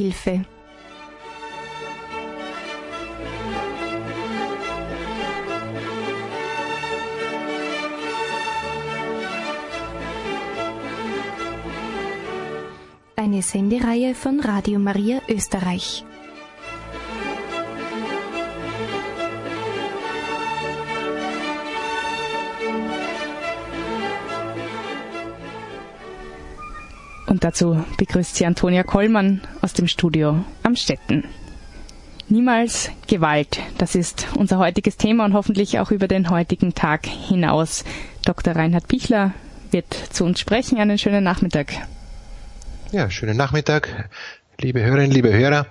Hilfe. Eine Sendereihe von Radio Maria Österreich. Und dazu begrüßt sie Antonia Kollmann aus dem Studio Amstetten. Niemals Gewalt, das ist unser heutiges Thema und hoffentlich auch über den heutigen Tag hinaus. Dr. Reinhard Pichler wird zu uns sprechen. Einen schönen Nachmittag. Ja, schönen Nachmittag, liebe Hörerinnen, liebe Hörer.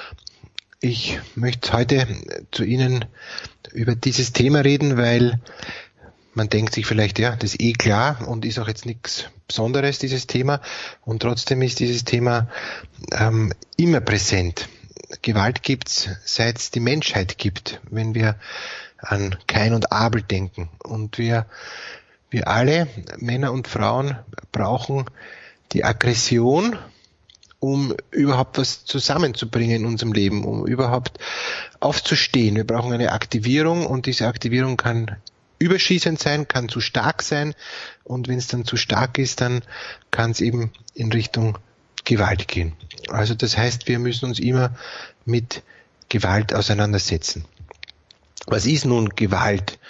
Ich möchte heute zu Ihnen über dieses Thema reden, weil man denkt sich vielleicht, ja, das ist eh klar und ist auch jetzt nichts Besonderes, dieses Thema. Und trotzdem ist dieses Thema immer präsent. Gewalt gibt's, seit es die Menschheit gibt, wenn wir an Kain und Abel denken. Und wir alle, Männer und Frauen, brauchen die Aggression, um überhaupt was zusammenzubringen in unserem Leben, um überhaupt aufzustehen. Wir brauchen eine Aktivierung und diese Aktivierung kann überschießend sein, kann zu stark sein und wenn es dann zu stark ist, dann kann es eben in Richtung Gewalt gehen. Also das heißt, wir müssen uns immer mit Gewalt auseinandersetzen. Was ist nun Gewalt?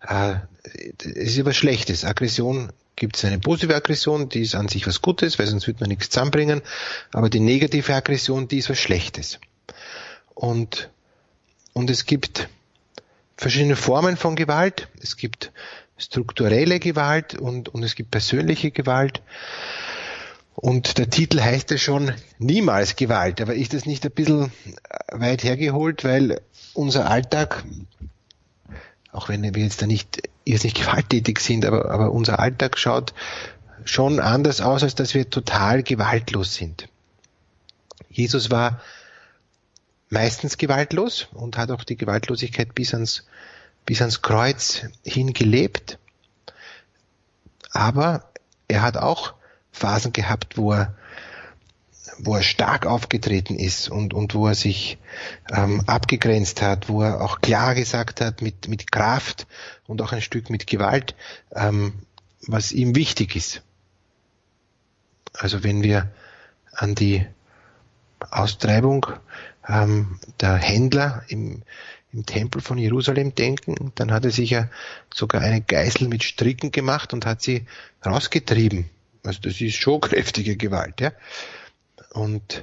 Es ist etwas Schlechtes. Aggression gibt es eine positive Aggression, die ist an sich was Gutes, weil sonst wird man nichts zusammenbringen. Aber die negative Aggression, die ist was Schlechtes. Und es gibt verschiedene Formen von Gewalt. Es gibt strukturelle Gewalt und es gibt persönliche Gewalt. Und der Titel heißt ja schon niemals Gewalt. Aber ist das nicht ein bisschen weit hergeholt, weil unser Alltag, auch wenn wir jetzt da nicht gewalttätig sind, aber unser Alltag schaut schon anders aus, als dass wir total gewaltlos sind. Jesus war meistens gewaltlos und hat auch die Gewaltlosigkeit bis ans Kreuz hingelebt. Aber er hat auch Phasen gehabt, wo er stark aufgetreten ist und wo er sich abgegrenzt hat, wo er auch klar gesagt hat, mit Kraft und auch ein Stück mit Gewalt, was ihm wichtig ist. Also wenn wir an die Austreibung der Händler im Tempel von Jerusalem denken, dann hat er sich ja sogar eine Geißel mit Stricken gemacht und hat sie rausgetrieben. Also das ist schon kräftige Gewalt, ja. Und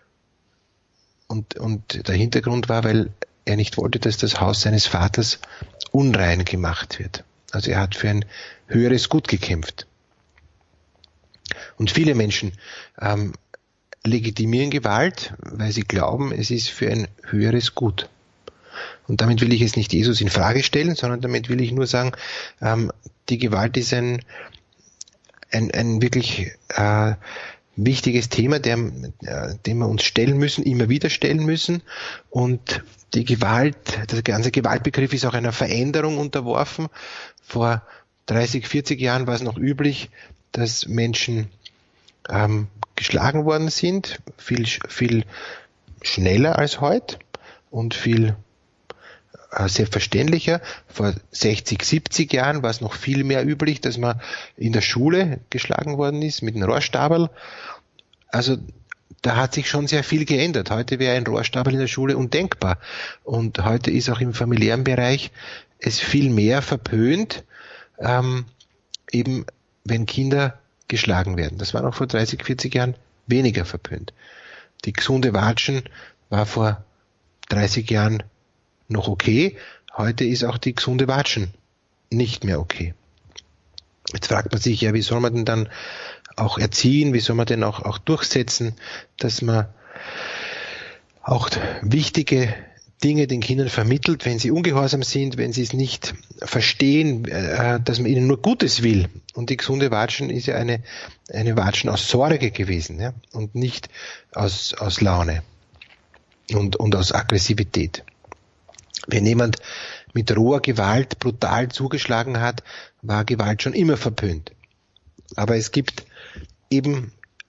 der Hintergrund war, weil er nicht wollte, dass das Haus seines Vaters unrein gemacht wird. Also er hat für ein höheres Gut gekämpft. Und viele Menschen legitimieren Gewalt, weil sie glauben, es ist für ein höheres Gut. Und damit will ich jetzt nicht Jesus in Frage stellen, sondern damit will ich nur sagen, die Gewalt ist ein wirklich wichtiges Thema, dem wir uns stellen müssen, immer wieder stellen müssen. Und die Gewalt, der ganze Gewaltbegriff ist auch einer Veränderung unterworfen. Vor 30, 40 Jahren war es noch üblich, dass Menschen geschlagen worden sind, viel schneller als heute und viel selbstverständlicher. Vor 60, 70 Jahren war es noch viel mehr üblich, dass man in der Schule geschlagen worden ist mit einem Rohrstabel. Also da hat sich schon sehr viel geändert. Heute wäre ein Rohrstabel in der Schule undenkbar. Und heute ist auch im familiären Bereich es viel mehr verpönt, eben wenn Kinder geschlagen werden. Das war noch vor 30, 40 Jahren weniger verpönt. Die gesunde Watschen war vor 30 Jahren noch okay. Heute ist auch die gesunde Watschen nicht mehr okay. Jetzt fragt man sich ja, wie soll man denn dann auch erziehen, wie soll man denn auch durchsetzen, dass man auch wichtige Dinge den Kindern vermittelt, wenn sie ungehorsam sind, wenn sie es nicht verstehen, dass man ihnen nur Gutes will. Und die gesunde Watschen ist ja eine Watschen aus Sorge gewesen, ja, und nicht aus Laune und aus Aggressivität. Wenn jemand mit roher Gewalt brutal zugeschlagen hat, war Gewalt schon immer verpönt. Aber es gibt eben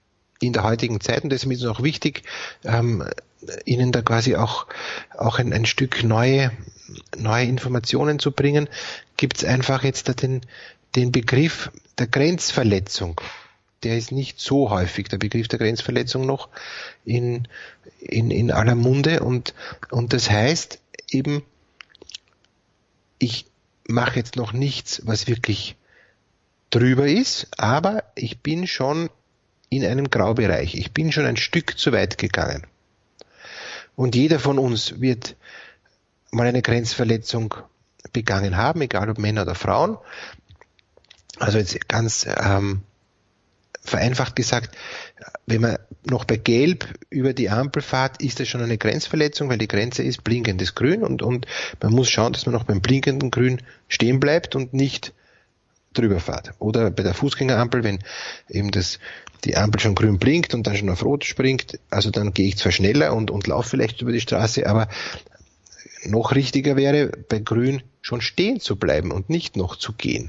in der heutigen Zeit, und deshalb ist es auch wichtig, Ihnen da quasi auch ein Stück neue Informationen zu bringen, gibt es einfach jetzt da den Begriff der Grenzverletzung. Der ist nicht so häufig, der Begriff der Grenzverletzung noch in aller Munde, und das heißt eben, ich mache jetzt noch nichts, was wirklich drüber ist, aber ich bin schon in einem Graubereich. Ich bin schon ein Stück zu weit gegangen. Und jeder von uns wird mal eine Grenzverletzung begangen haben, egal ob Männer oder Frauen. Also jetzt ganz vereinfacht gesagt, wenn man noch bei Gelb über die Ampel fährt, ist das schon eine Grenzverletzung, weil die Grenze ist blinkendes Grün, und man muss schauen, dass man noch beim blinkenden Grün stehen bleibt und nicht drüber fährt. Oder bei der Fußgängerampel, wenn eben die Ampel schon grün blinkt und dann schon auf Rot springt, also dann gehe ich zwar schneller und laufe vielleicht über die Straße, aber noch richtiger wäre, bei Grün schon stehen zu bleiben und nicht noch zu gehen.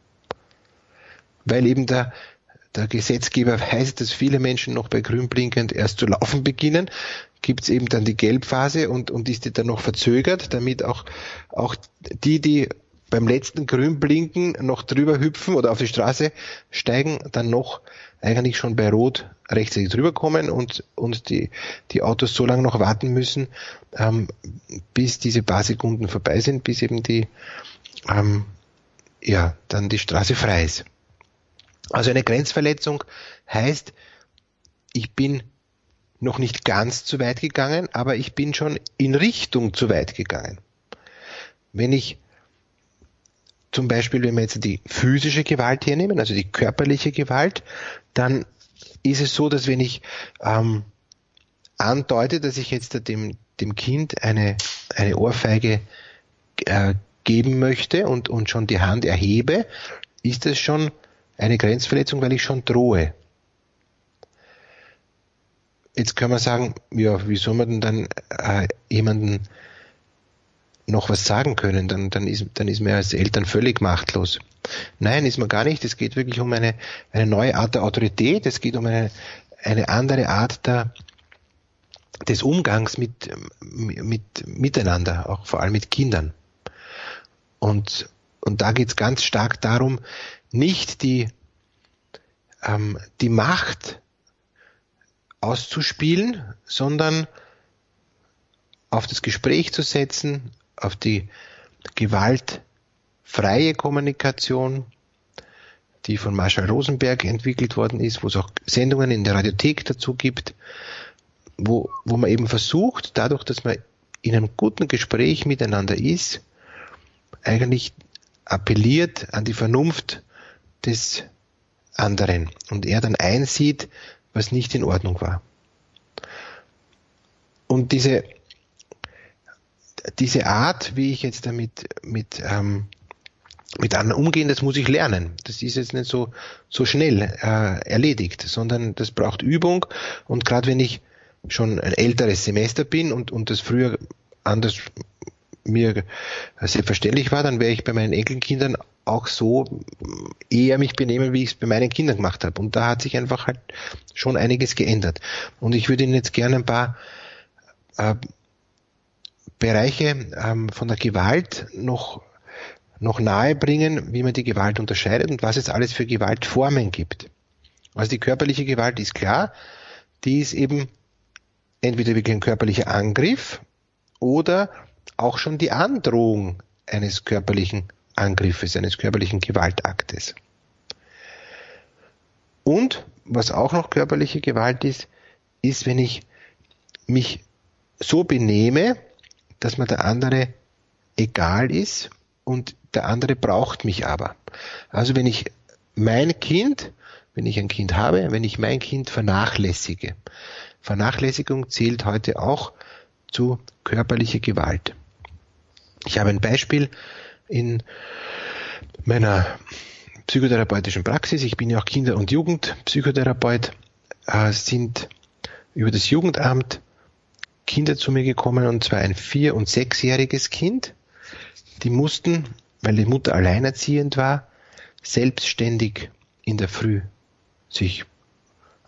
Weil eben der Gesetzgeber weiß, dass viele Menschen noch bei grün blinkend erst zu laufen beginnen, gibt es eben dann die Gelbphase und ist die dann noch verzögert, damit auch die beim letzten grün blinken noch drüber hüpfen oder auf die Straße steigen, dann noch eigentlich schon bei Rot rechtzeitig drüber kommen und die Autos so lange noch warten müssen, bis diese paar Sekunden vorbei sind, bis eben dann die Straße frei ist. Also eine Grenzverletzung heißt, ich bin noch nicht ganz zu weit gegangen, aber ich bin schon in Richtung zu weit gegangen. Wenn ich zum Beispiel, wenn wir jetzt die physische Gewalt hernehmen, also die körperliche Gewalt, dann ist es so, dass wenn ich andeute, dass ich jetzt dem Kind eine Ohrfeige geben möchte und schon die Hand erhebe, ist es schon eine Grenzverletzung, weil ich schon drohe. Jetzt kann man sagen, ja, wie soll man denn dann jemanden noch was sagen können? Dann ist man als Eltern völlig machtlos. Nein, ist man gar nicht. Es geht wirklich um eine neue Art der Autorität. Es geht um eine andere Art des Umgangs miteinander, auch vor allem mit Kindern. Und da geht es ganz stark darum, nicht die Macht auszuspielen, sondern auf das Gespräch zu setzen, auf die gewaltfreie Kommunikation, die von Marshall Rosenberg entwickelt worden ist, wo es auch Sendungen in der Radiothek dazu gibt, wo man eben versucht, dadurch, dass man in einem guten Gespräch miteinander ist, eigentlich appelliert an die Vernunft des anderen und er dann einsieht, was nicht in Ordnung war. Und diese Art, wie ich jetzt damit mit anderen umgehen, das muss ich lernen. Das ist jetzt nicht so schnell erledigt, sondern das braucht Übung. Und gerade wenn ich schon ein älteres Semester bin und das früher anders mir selbstverständlich war, dann werde ich bei meinen Enkelkindern auch so eher mich benehmen, wie ich es bei meinen Kindern gemacht habe. Und da hat sich einfach halt schon einiges geändert. Und ich würde Ihnen jetzt gerne ein paar Bereiche von der Gewalt noch nahe bringen, wie man die Gewalt unterscheidet und was es alles für Gewaltformen gibt. Also die körperliche Gewalt ist klar, die ist eben entweder wirklich ein körperlicher Angriff oder auch schon die Androhung eines körperlichen Angriffes, eines körperlichen Gewaltaktes. Und was auch noch körperliche Gewalt ist, wenn ich mich so benehme, dass mir der andere egal ist und der andere braucht mich aber. Also wenn ich ein Kind habe, wenn ich mein Kind vernachlässige. Vernachlässigung zählt heute auch zu körperlicher Gewalt. Ich habe ein Beispiel in meiner psychotherapeutischen Praxis. Ich bin ja auch Kinder- und Jugendpsychotherapeut. Sind über das Jugendamt Kinder zu mir gekommen, und zwar ein 4- und 6-jähriges Kind. Die mussten, weil die Mutter alleinerziehend war, selbstständig in der Früh sich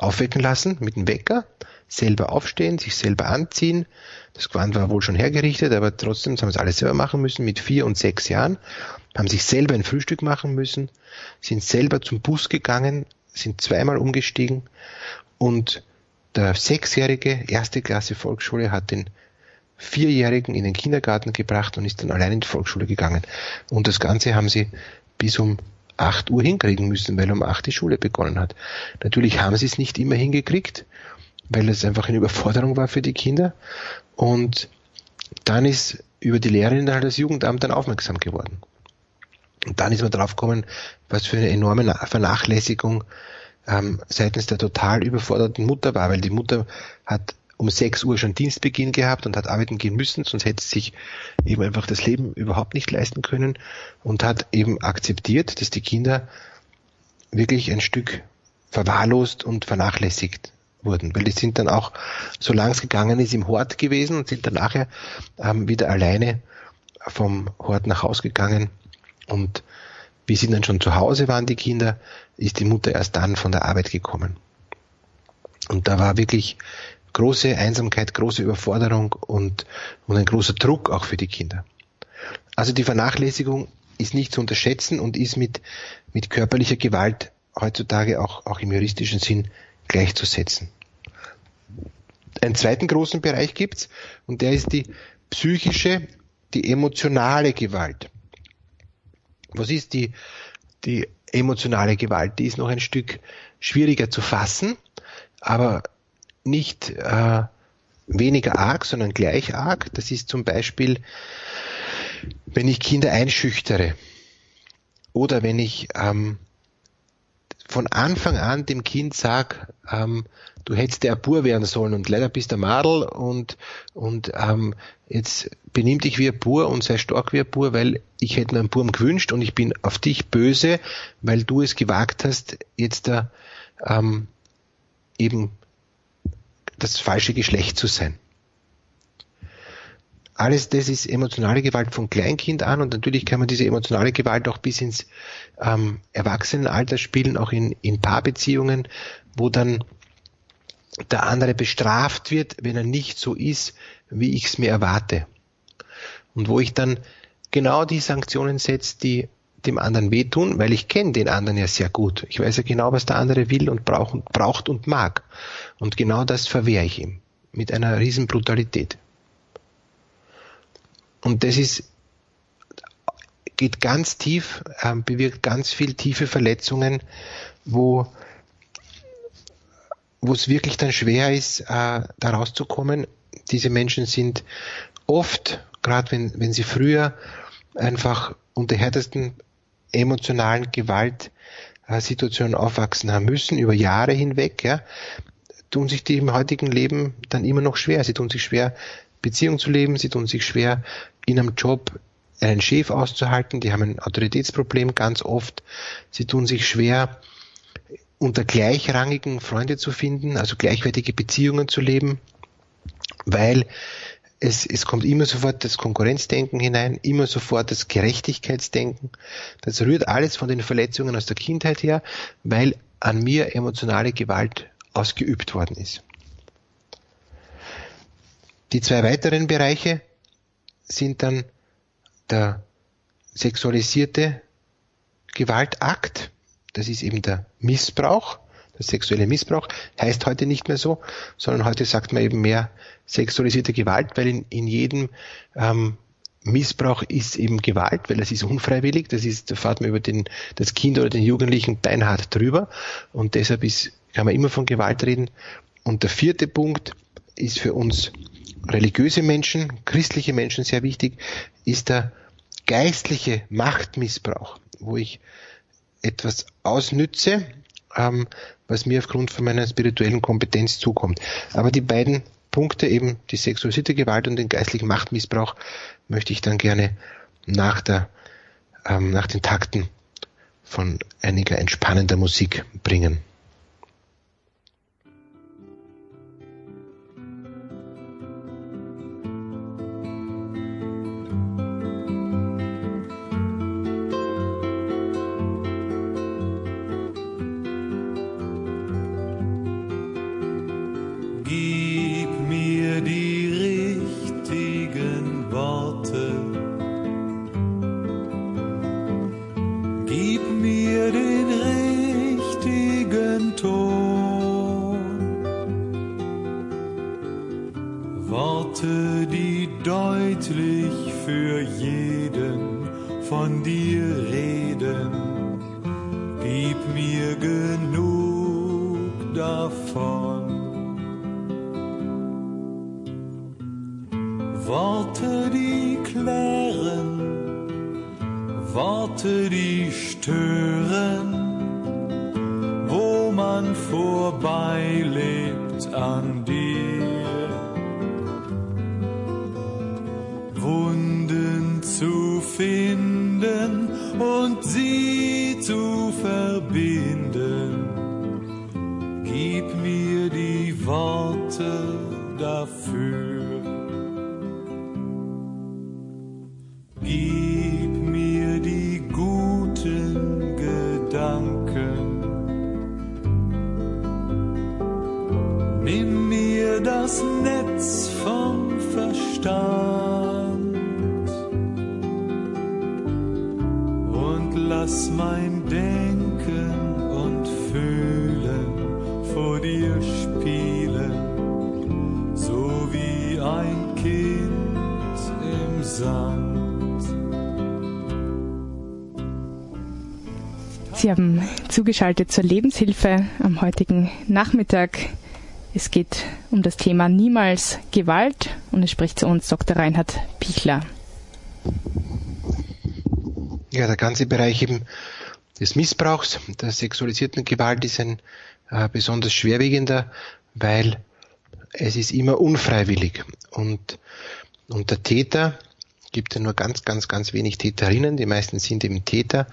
aufwecken lassen mit dem Wecker, selber aufstehen, sich selber anziehen. Das Gewand war wohl schon hergerichtet, aber trotzdem haben sie alles selber machen müssen mit 4 und 6 Jahren, haben sich selber ein Frühstück machen müssen, sind selber zum Bus gegangen, sind zweimal umgestiegen und der 6-jährige 1. Klasse Volksschule hat den 4-jährigen in den Kindergarten gebracht und ist dann allein in die Volksschule gegangen. Und das Ganze haben sie bis um 8 Uhr hinkriegen müssen, weil um 8 die Schule begonnen hat. Natürlich haben sie es nicht immer hingekriegt, weil es einfach eine Überforderung war für die Kinder. Und dann ist über die Lehrerin halt das Jugendamt dann aufmerksam geworden. Und dann ist man drauf gekommen, was für eine enorme Vernachlässigung seitens der total überforderten Mutter war, weil die Mutter hat um 6 Uhr schon Dienstbeginn gehabt und hat arbeiten gehen müssen, sonst hätte sie sich eben einfach das Leben überhaupt nicht leisten können und hat eben akzeptiert, dass die Kinder wirklich ein Stück verwahrlost und vernachlässigt wurden, weil die sind dann auch, solange es gegangen ist, im Hort gewesen und sind dann nachher wieder alleine vom Hort nach Haus gegangen und wie sie dann schon zu Hause waren, die Kinder, ist die Mutter erst dann von der Arbeit gekommen. Und da war wirklich große Einsamkeit, große Überforderung und ein großer Druck auch für die Kinder. Also die Vernachlässigung ist nicht zu unterschätzen und ist mit körperlicher Gewalt heutzutage auch im juristischen Sinn gleichzusetzen. Einen zweiten großen Bereich gibt's und der ist die psychische, die emotionale Gewalt. Was ist die emotionale Gewalt? Die ist noch ein Stück schwieriger zu fassen, aber nicht weniger arg, sondern gleich arg. Das ist zum Beispiel, wenn ich Kinder einschüchtere oder wenn ich von Anfang an dem Kind sage, du hättest der Bur werden sollen und leider bist der Madel und jetzt benimm dich wie ein Bur und sei stark wie ein Bur, weil ich hätte mir einen Burm gewünscht und ich bin auf dich böse, weil du es gewagt hast, jetzt da eben das falsche Geschlecht zu sein. Alles das ist emotionale Gewalt von Kleinkind an und natürlich kann man diese emotionale Gewalt auch bis ins Erwachsenenalter spielen, auch in Paarbeziehungen, wo dann der andere bestraft wird, wenn er nicht so ist, wie ich es mir erwarte. Und wo ich dann genau die Sanktionen setze, die dem anderen wehtun, weil ich kenne den anderen ja sehr gut. Ich weiß ja genau, was der andere will und braucht und mag. Und genau das verwehre ich ihm mit einer riesen Brutalität. Und das geht ganz tief, bewirkt ganz viel tiefe Verletzungen, wo es wirklich dann schwer ist, da rauszukommen. Diese Menschen sind oft, gerade wenn sie früher einfach unter härtesten emotionalen Gewaltsituationen aufwachsen haben müssen, über Jahre hinweg, ja, tun sich die im heutigen Leben dann immer noch schwer. Sie tun sich schwer, Beziehung zu leben, sie tun sich schwer, in einem Job einen Chef auszuhalten, die haben ein Autoritätsproblem ganz oft, sie tun sich schwer, unter Gleichrangigen Freunde zu finden, also gleichwertige Beziehungen zu leben, weil es kommt immer sofort das Konkurrenzdenken hinein, immer sofort das Gerechtigkeitsdenken. Das rührt alles von den Verletzungen aus der Kindheit her, weil an mir emotionale Gewalt ausgeübt worden ist. Die zwei weiteren Bereiche sind dann der sexualisierte Gewaltakt, das ist eben der Missbrauch, der sexuelle Missbrauch, heißt heute nicht mehr so, sondern heute sagt man eben mehr sexualisierte Gewalt, weil in jedem Missbrauch ist eben Gewalt, weil das ist unfreiwillig, da fährt man über das Kind oder den Jugendlichen beinhart drüber und deshalb kann man immer von Gewalt reden. Und der vierte Punkt ist für uns religiöse Menschen, christliche Menschen sehr wichtig, ist der geistliche Machtmissbrauch, wo ich etwas ausnütze, was mir aufgrund von meiner spirituellen Kompetenz zukommt. Aber die beiden Punkte, eben die sexualisierte Gewalt und den geistlichen Machtmissbrauch, möchte ich dann gerne nach den Takten von einiger entspannender Musik bringen. deutlich für jeden von dir reden. Gib mir genug davon. Worte, die klären, Worte, die stören, wo man vorbeilebt an dir. Wunden zu finden und sie zu verbinden. Gib mir die Worte dafür. Gib mir die guten Gedanken. Nimm mir das Netz vom Verstand und lass mein Denken und Fühlen vor dir spielen, so wie ein Kind im Sand. Sie haben zugeschaltet zur Lebenshilfe am heutigen Nachmittag. Es geht um das Thema Niemals Gewalt und es spricht zu uns Dr. Reinhard Pichler. Ja, der ganze Bereich eben des Missbrauchs, der sexualisierten Gewalt ist ein besonders schwerwiegender, weil es ist immer unfreiwillig und der Täter, gibt ja nur ganz wenig Täterinnen, die meisten sind eben Täter,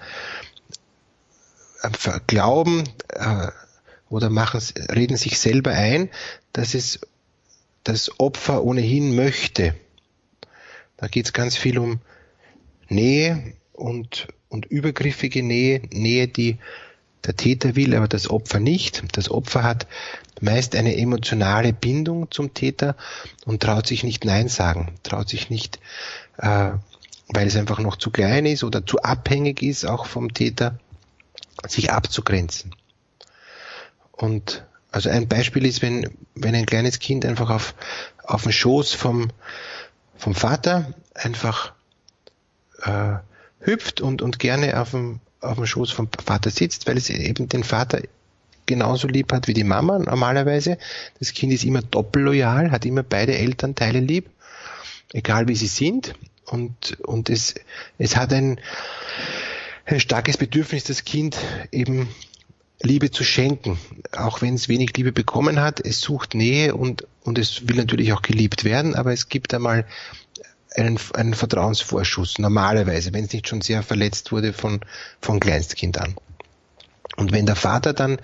glauben oder reden sich selber ein, dass es das Opfer ohnehin möchte. Da geht es ganz viel um Nähe und übergriffige Nähe, die der Täter will, aber das Opfer nicht. Das Opfer hat meist eine emotionale Bindung zum Täter und traut sich nicht Nein sagen, traut sich nicht, weil es einfach noch zu klein ist oder zu abhängig ist, auch vom Täter, sich abzugrenzen. Und also ein Beispiel ist, wenn ein kleines Kind einfach auf den Schoß vom Vater einfach hüpft und gerne auf dem Schoß vom Vater sitzt, weil es eben den Vater genauso lieb hat wie die Mama normalerweise. Das Kind ist immer doppelloyal, hat immer beide Elternteile lieb, egal wie sie sind. Und es hat ein starkes Bedürfnis, das Kind eben Liebe zu schenken, auch wenn es wenig Liebe bekommen hat. Es sucht Nähe und es will natürlich auch geliebt werden, aber es gibt einmal einen Vertrauensvorschuss, normalerweise, wenn es nicht schon sehr verletzt wurde von Kleinstkind an. Und wenn der Vater dann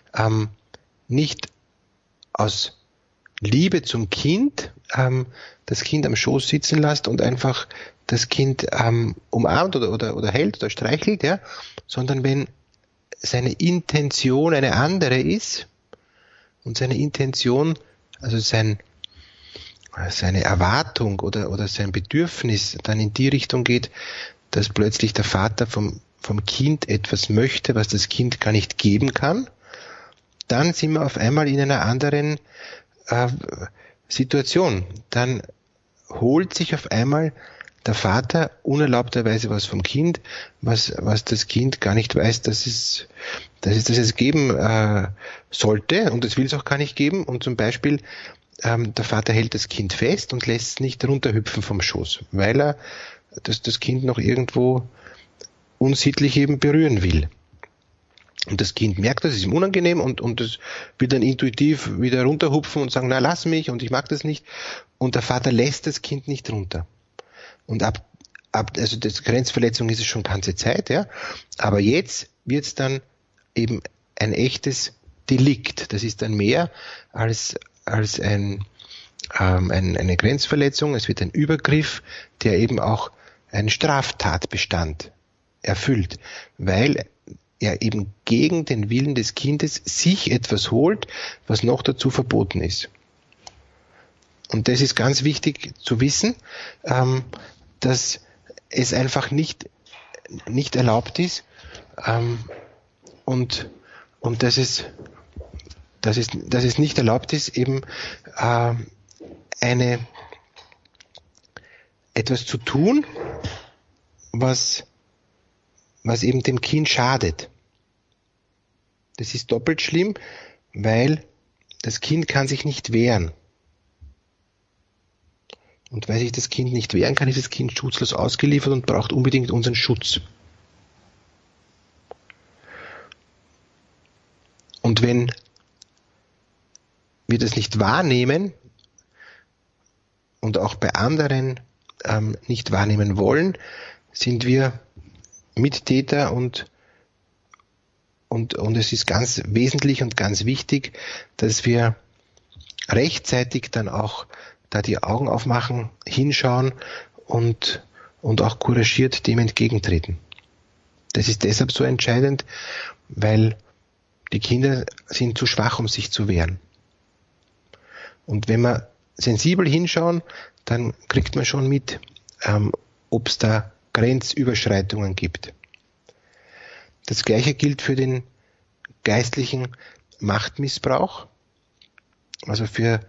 nicht aus Liebe zum Kind das Kind am Schoß sitzen lässt und einfach das Kind umarmt oder hält oder streichelt, ja, sondern wenn seine Intention eine andere ist und seine Intention, also seine Erwartung oder sein Bedürfnis dann in die Richtung geht, dass plötzlich der Vater vom Kind etwas möchte, was das Kind gar nicht geben kann, dann sind wir auf einmal in einer anderen Situation. Dann holt sich auf einmal der Vater unerlaubterweise was vom Kind, was das Kind gar nicht weiß, dass es geben sollte, und es will es auch gar nicht geben. Und zum Beispiel der Vater hält das Kind fest und lässt es nicht runterhüpfen vom Schoß, weil er das Kind noch irgendwo unsittlich eben berühren will. Und das Kind merkt, das ist ihm unangenehm und das will dann intuitiv wieder runterhupfen und sagen, na lass mich und ich mag das nicht. Und der Vater lässt das Kind nicht runter. Und also das Grenzverletzung ist es schon ganze Zeit, ja. Aber jetzt wird es dann eben ein echtes Delikt. Das ist dann mehr als eine Grenzverletzung. Es wird ein Übergriff, der eben auch einen Straftatbestand erfüllt, weil er eben gegen den Willen des Kindes sich etwas holt, was noch dazu verboten ist. Und das ist ganz wichtig zu wissen, dass es einfach nicht erlaubt ist und dass es nicht erlaubt ist, eben eine etwas zu tun, was eben dem Kind schadet. Das ist doppelt schlimm, weil das Kind kann sich nicht wehren. Und weil sich das Kind nicht wehren kann, ist das Kind schutzlos ausgeliefert und braucht unbedingt unseren Schutz. Und wenn wir das nicht wahrnehmen und auch bei anderen nicht wahrnehmen wollen, sind wir Mittäter und es ist ganz wesentlich und ganz wichtig, dass wir rechtzeitig dann auch da die Augen aufmachen, hinschauen und auch couragiert dem entgegentreten. Das ist deshalb so entscheidend, weil die Kinder sind zu schwach, um sich zu wehren. Und wenn wir sensibel hinschauen, dann kriegt man schon mit, ob es da Grenzüberschreitungen gibt. Das Gleiche gilt für den geistlichen Machtmissbrauch, also für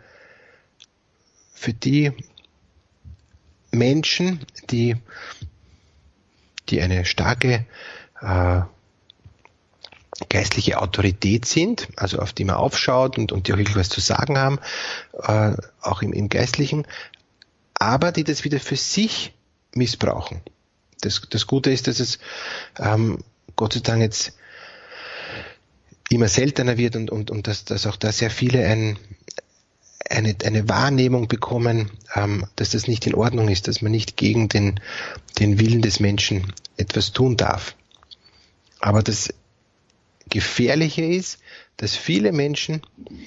die Menschen, die eine starke geistliche Autorität sind, also auf die man aufschaut und die auch wirklich was zu sagen haben, auch im Geistlichen, aber die das wieder für sich missbrauchen. Das Gute ist, dass es Gott sei Dank jetzt immer seltener wird und dass auch da sehr viele eine Wahrnehmung bekommen, dass das nicht in Ordnung ist, dass man nicht gegen den Willen des Menschen etwas tun darf. Aber das Gefährliche ist, dass viele Menschen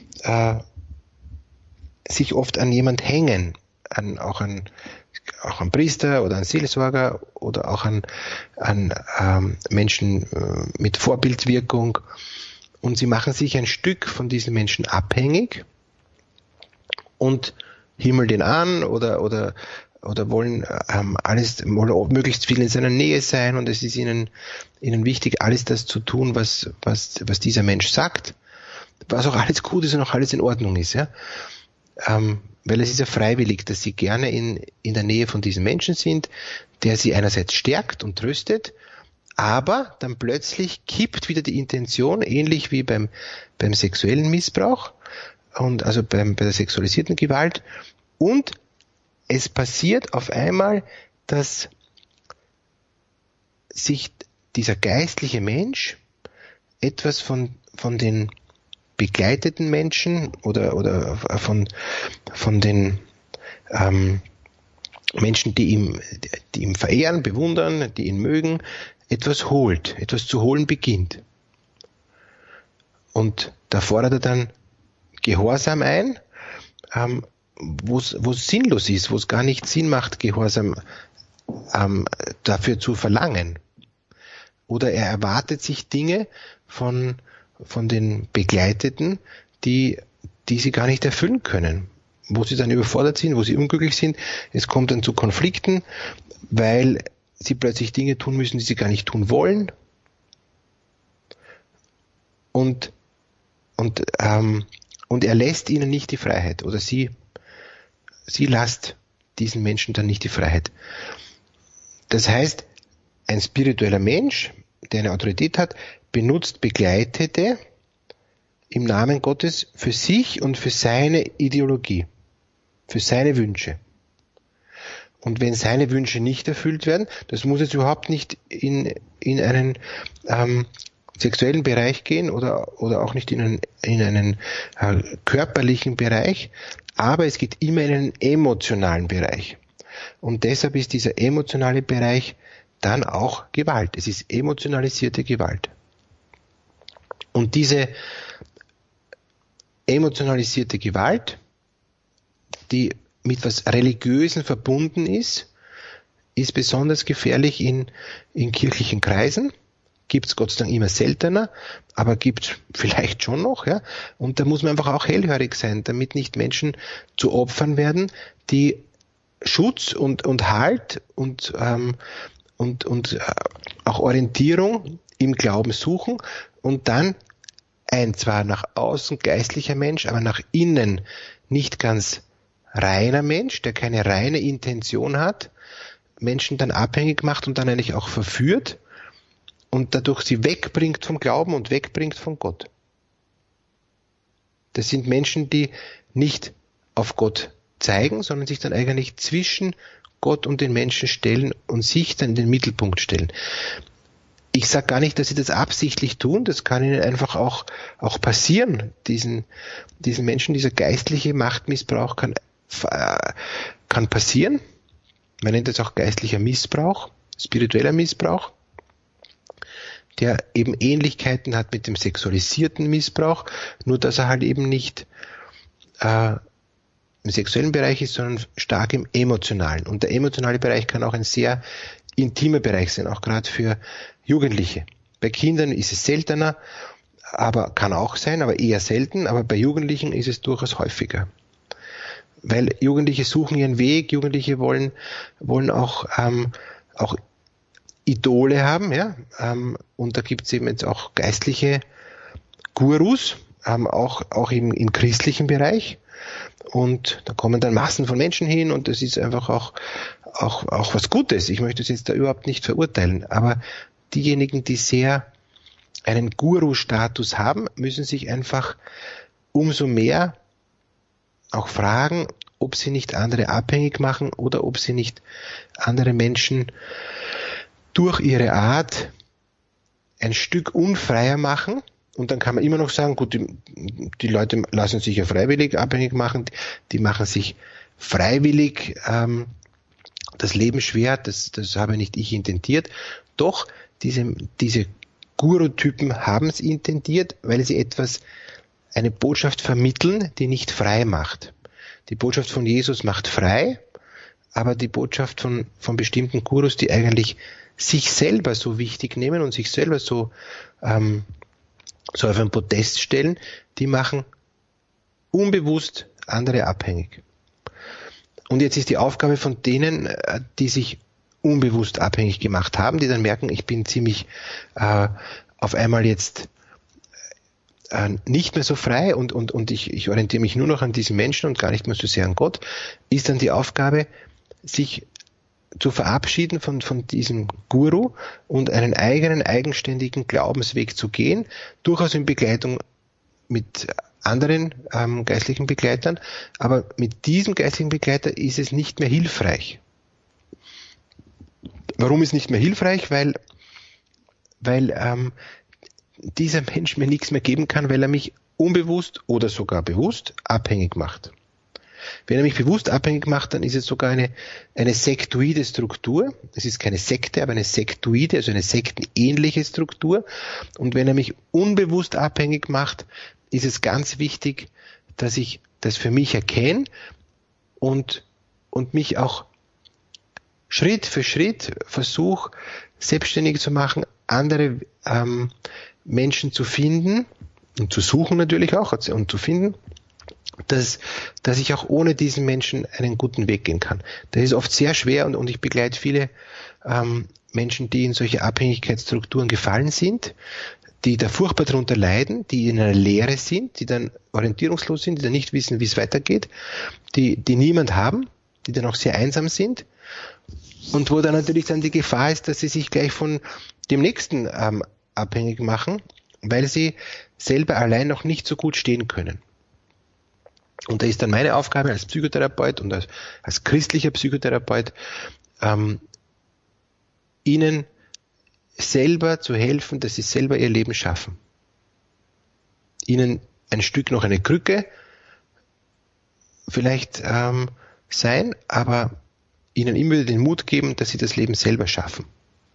sich oft an jemand hängen, auch an Priester oder an Seelsorger oder auch an Menschen mit Vorbildwirkung, und sie machen sich ein Stück von diesen Menschen abhängig und himmeln den an oder wollen wollen möglichst viel in seiner Nähe sein, und es ist ihnen wichtig, alles das zu tun, was dieser Mensch sagt, was auch alles gut ist und auch alles in Ordnung ist, ja. Weil es ist ja freiwillig, dass sie gerne in der Nähe von diesem Menschen sind, der sie einerseits stärkt und tröstet, aber dann plötzlich kippt wieder die Intention, ähnlich wie beim sexuellen Missbrauch und also bei der sexualisierten Gewalt, und es passiert auf einmal, dass sich dieser geistliche Mensch etwas von den begleiteten Menschen oder von den Menschen, die ihn verehren, bewundern, die ihn mögen, etwas zu holen beginnt. Und da fordert er dann Gehorsam ein, wo es sinnlos ist, wo es gar nicht Sinn macht, Gehorsam dafür zu verlangen. Oder er erwartet sich Dinge von den Begleiteten, die sie gar nicht erfüllen können, wo sie dann überfordert sind, wo sie unglücklich sind. Es kommt dann zu Konflikten, weil sie plötzlich Dinge tun müssen, die sie gar nicht tun wollen. Und er lässt ihnen nicht die Freiheit, oder sie lasst diesen Menschen dann nicht die Freiheit. Das heißt, ein spiritueller Mensch, der eine Autorität hat, benutzt Begleitete im Namen Gottes für sich und für seine Ideologie, für seine Wünsche. Und wenn seine Wünsche nicht erfüllt werden, das muss jetzt überhaupt nicht in einen sexuellen Bereich gehen oder auch nicht in einen körperlichen Bereich, aber es geht immer in einen emotionalen Bereich. Und deshalb ist dieser emotionale Bereich dann auch Gewalt. Es ist emotionalisierte Gewalt. Und diese emotionalisierte Gewalt, die mit was Religiösen verbunden ist besonders gefährlich in kirchlichen Kreisen. Gibt es Gott sei Dank immer seltener, aber gibt vielleicht schon noch, ja. Und da muss man einfach auch hellhörig sein, damit nicht Menschen zu Opfern werden, die Schutz und Halt und auch Orientierung im Glauben suchen und dann ein zwar nach außen geistlicher Mensch, aber nach innen nicht ganz reiner Mensch, der keine reine Intention hat, Menschen dann abhängig macht und dann eigentlich auch verführt und dadurch sie wegbringt vom Glauben und wegbringt von Gott. Das sind Menschen, die nicht auf Gott zeigen, sondern sich dann eigentlich zwischen Gott und den Menschen stellen und sich dann in den Mittelpunkt stellen. Ich sage gar nicht, dass sie das absichtlich tun, das kann ihnen einfach auch passieren. Diesen Menschen, dieser geistliche Machtmissbrauch kann passieren. Man nennt das auch geistlicher Missbrauch, spiritueller Missbrauch, der eben Ähnlichkeiten hat mit dem sexualisierten Missbrauch, nur dass er halt eben nicht im sexuellen Bereich ist, sondern stark im emotionalen. Und der emotionale Bereich kann auch ein sehr intimer Bereich sein, auch gerade für Jugendliche. Bei Kindern ist es seltener, aber kann auch sein, aber eher selten. Aber bei Jugendlichen ist es durchaus häufiger. Weil Jugendliche suchen ihren Weg, Jugendliche wollen auch Idole haben, ja. Und da gibt es eben jetzt auch geistliche Gurus, auch im christlichen Bereich. Und da kommen dann Massen von Menschen hin und das ist einfach auch was Gutes. Ich möchte es jetzt da überhaupt nicht verurteilen. Aber diejenigen, die sehr einen Guru-Status haben, müssen sich einfach umso mehr auch fragen, ob sie nicht andere abhängig machen oder ob sie nicht andere Menschen durch ihre Art ein Stück unfreier machen. Und dann kann man immer noch sagen, gut, die Leute lassen sich ja freiwillig abhängig machen, die machen sich freiwillig das Leben schwer, das habe nicht ich intendiert. Doch diese Guru-Typen haben es intendiert, weil sie eine Botschaft vermitteln, die nicht frei macht. Die Botschaft von Jesus macht frei, aber die Botschaft von bestimmten Gurus, die eigentlich sich selber so wichtig nehmen und sich selber so auf einen Podest stellen, die machen unbewusst andere abhängig. Und jetzt ist die Aufgabe von denen, die sich unbewusst abhängig gemacht haben, die dann merken, ich bin ziemlich auf einmal jetzt nicht mehr so frei und ich orientiere mich nur noch an diesen Menschen und gar nicht mehr so sehr an Gott, ist dann die Aufgabe, sich zu verabschieden von diesem Guru und einen eigenen, eigenständigen Glaubensweg zu gehen, durchaus in Begleitung mit anderen geistlichen Begleitern, aber mit diesem geistlichen Begleiter ist es nicht mehr hilfreich. Warum ist es nicht mehr hilfreich? Weil dieser Mensch mir nichts mehr geben kann, weil er mich unbewusst oder sogar bewusst abhängig macht. Wenn er mich bewusst abhängig macht, dann ist es sogar eine sektoide Struktur. Es ist keine Sekte, aber eine sektoide, also eine sektenähnliche Struktur. Und wenn er mich unbewusst abhängig macht, ist es ganz wichtig, dass ich das für mich erkenne und mich auch Schritt für Schritt versuche, selbstständig zu machen, andere Menschen zu finden und zu suchen natürlich auch und zu finden, dass ich auch ohne diesen Menschen einen guten Weg gehen kann. Das ist oft sehr schwer und ich begleite viele Menschen, die in solche Abhängigkeitsstrukturen gefallen sind, die da furchtbar darunter leiden, die in einer Leere sind, die dann orientierungslos sind, die dann nicht wissen, wie es weitergeht, die niemand haben, die dann auch sehr einsam sind und wo dann natürlich dann die Gefahr ist, dass sie sich gleich von dem Nächsten abhängig machen, weil sie selber allein noch nicht so gut stehen können. Und da ist dann meine Aufgabe als Psychotherapeut und als christlicher Psychotherapeut, ihnen selber zu helfen, dass sie selber ihr Leben schaffen. Ihnen ein Stück noch eine Krücke vielleicht sein, aber ihnen immer wieder den Mut geben, dass sie das Leben selber schaffen.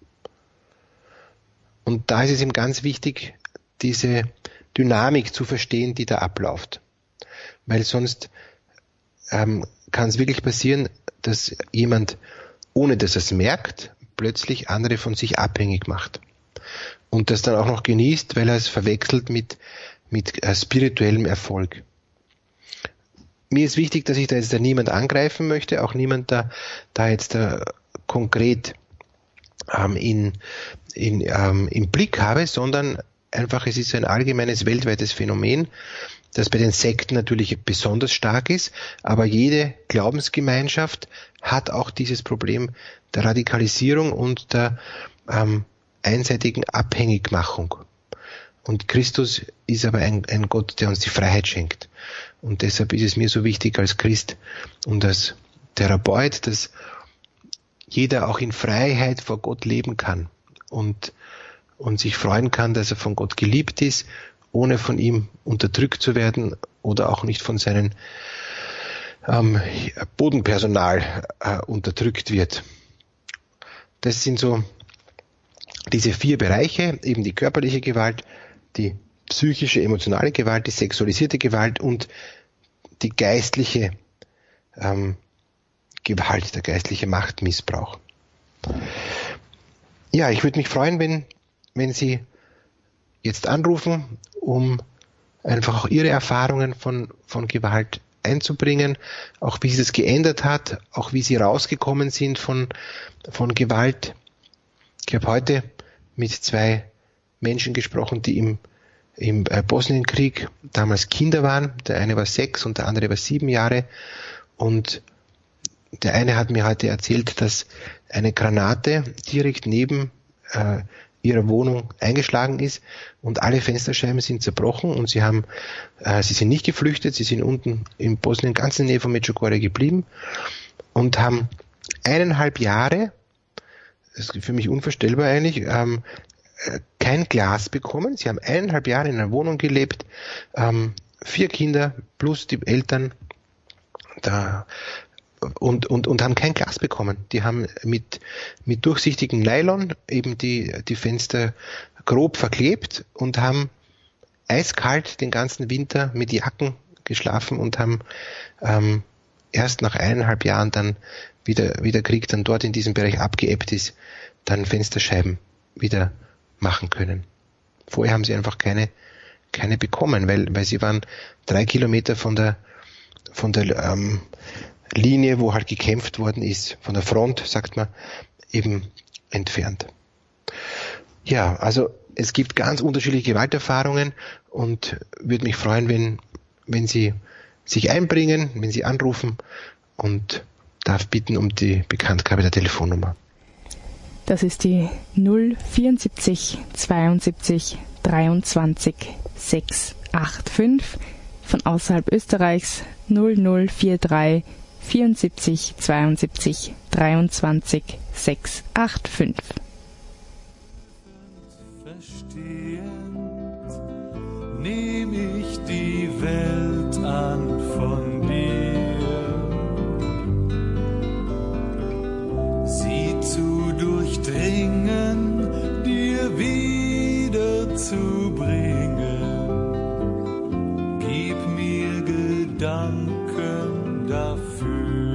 Und da ist es ihm ganz wichtig, diese Dynamik zu verstehen, die da abläuft. Weil sonst kann es wirklich passieren, dass jemand, ohne dass er es merkt, plötzlich andere von sich abhängig macht. Und das dann auch noch genießt, weil er es verwechselt mit spirituellem Erfolg. Mir ist wichtig, dass ich da jetzt niemand angreifen möchte, auch niemand da jetzt konkret im Blick habe, sondern einfach, es ist ein allgemeines weltweites Phänomen, das bei den Sekten natürlich besonders stark ist, aber jede Glaubensgemeinschaft hat auch dieses Problem der Radikalisierung und der einseitigen Abhängigmachung. Und Christus ist aber ein Gott, der uns die Freiheit schenkt. Und deshalb ist es mir so wichtig als Christ und als Therapeut, dass jeder auch in Freiheit vor Gott leben kann und sich freuen kann, dass er von Gott geliebt ist, ohne von ihm unterdrückt zu werden oder auch nicht von seinem Bodenpersonal unterdrückt wird. Das sind so diese 4 Bereiche, eben die körperliche Gewalt, die psychische, emotionale Gewalt, die sexualisierte Gewalt und die geistliche Gewalt, der geistliche Machtmissbrauch. Ja, ich würde mich freuen, wenn Sie jetzt anrufen, um einfach auch Ihre Erfahrungen von Gewalt einzubringen, auch wie sich das geändert hat, auch wie Sie rausgekommen sind von Gewalt. Ich habe heute mit 2 Menschen gesprochen, die im Bosnienkrieg damals Kinder waren. Der eine war 6 und der andere war 7 Jahre. Und der eine hat mir heute erzählt, dass eine Granate direkt neben ihrer Wohnung eingeschlagen ist und alle Fensterscheiben sind zerbrochen und sie sind nicht geflüchtet, sie sind unten in Bosnien ganz in der Nähe von Medjugorje geblieben und haben 1,5 Jahre, das ist für mich unvorstellbar eigentlich, kein Glas bekommen. Sie haben 1,5 Jahre in einer Wohnung gelebt, 4 Kinder plus die Eltern und haben kein Glas bekommen. Die haben mit durchsichtigem Nylon eben die Fenster grob verklebt und haben eiskalt den ganzen Winter mit Jacken geschlafen und haben erst nach 1,5 Jahren dann, wie der Krieg dann dort in diesem Bereich abgeebbt ist, dann Fensterscheiben wieder machen können. Vorher haben sie einfach keine bekommen, weil sie waren 3 Kilometer von der Linie, wo halt gekämpft worden ist, von der Front, sagt man, eben entfernt. Ja, also es gibt ganz unterschiedliche Gewalterfahrungen und würde mich freuen, wenn Sie sich einbringen, wenn Sie anrufen und darf bitten um die Bekanntgabe der Telefonnummer. Das ist die 074 72 23 685, von außerhalb Österreichs 0043 74 72 23 685. Verstehend nehm ich die Welt an von dir, sie zu durchdringen, dir wieder zu bringen, gib mir Gedanken dafür.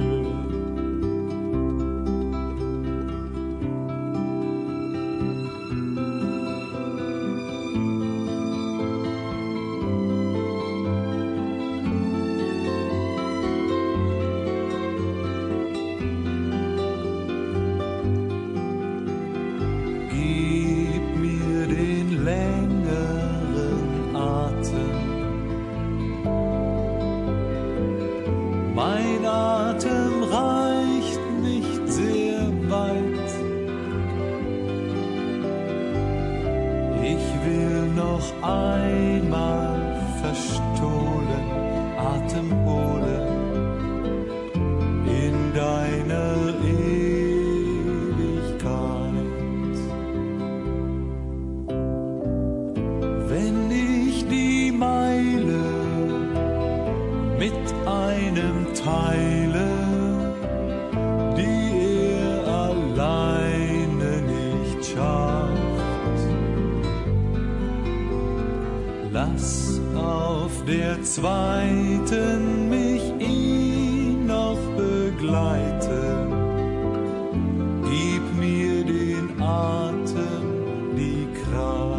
Lass auf der zweiten mich ihn noch begleiten. Gib mir den Atem, die Kraft.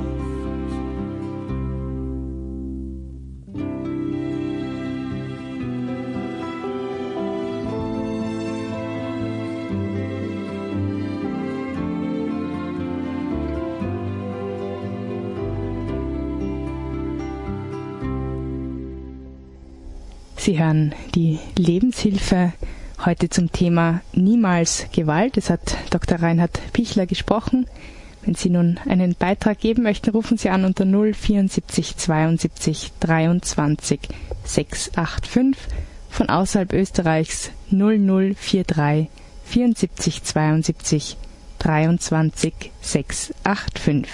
Sie hören die Lebenshilfe heute zum Thema Niemals Gewalt. Es hat Dr. Reinhard Pichler gesprochen. Wenn Sie nun einen Beitrag geben möchten, rufen Sie an unter 074 72 23 685. Von außerhalb Österreichs 0043 74 72 23 685.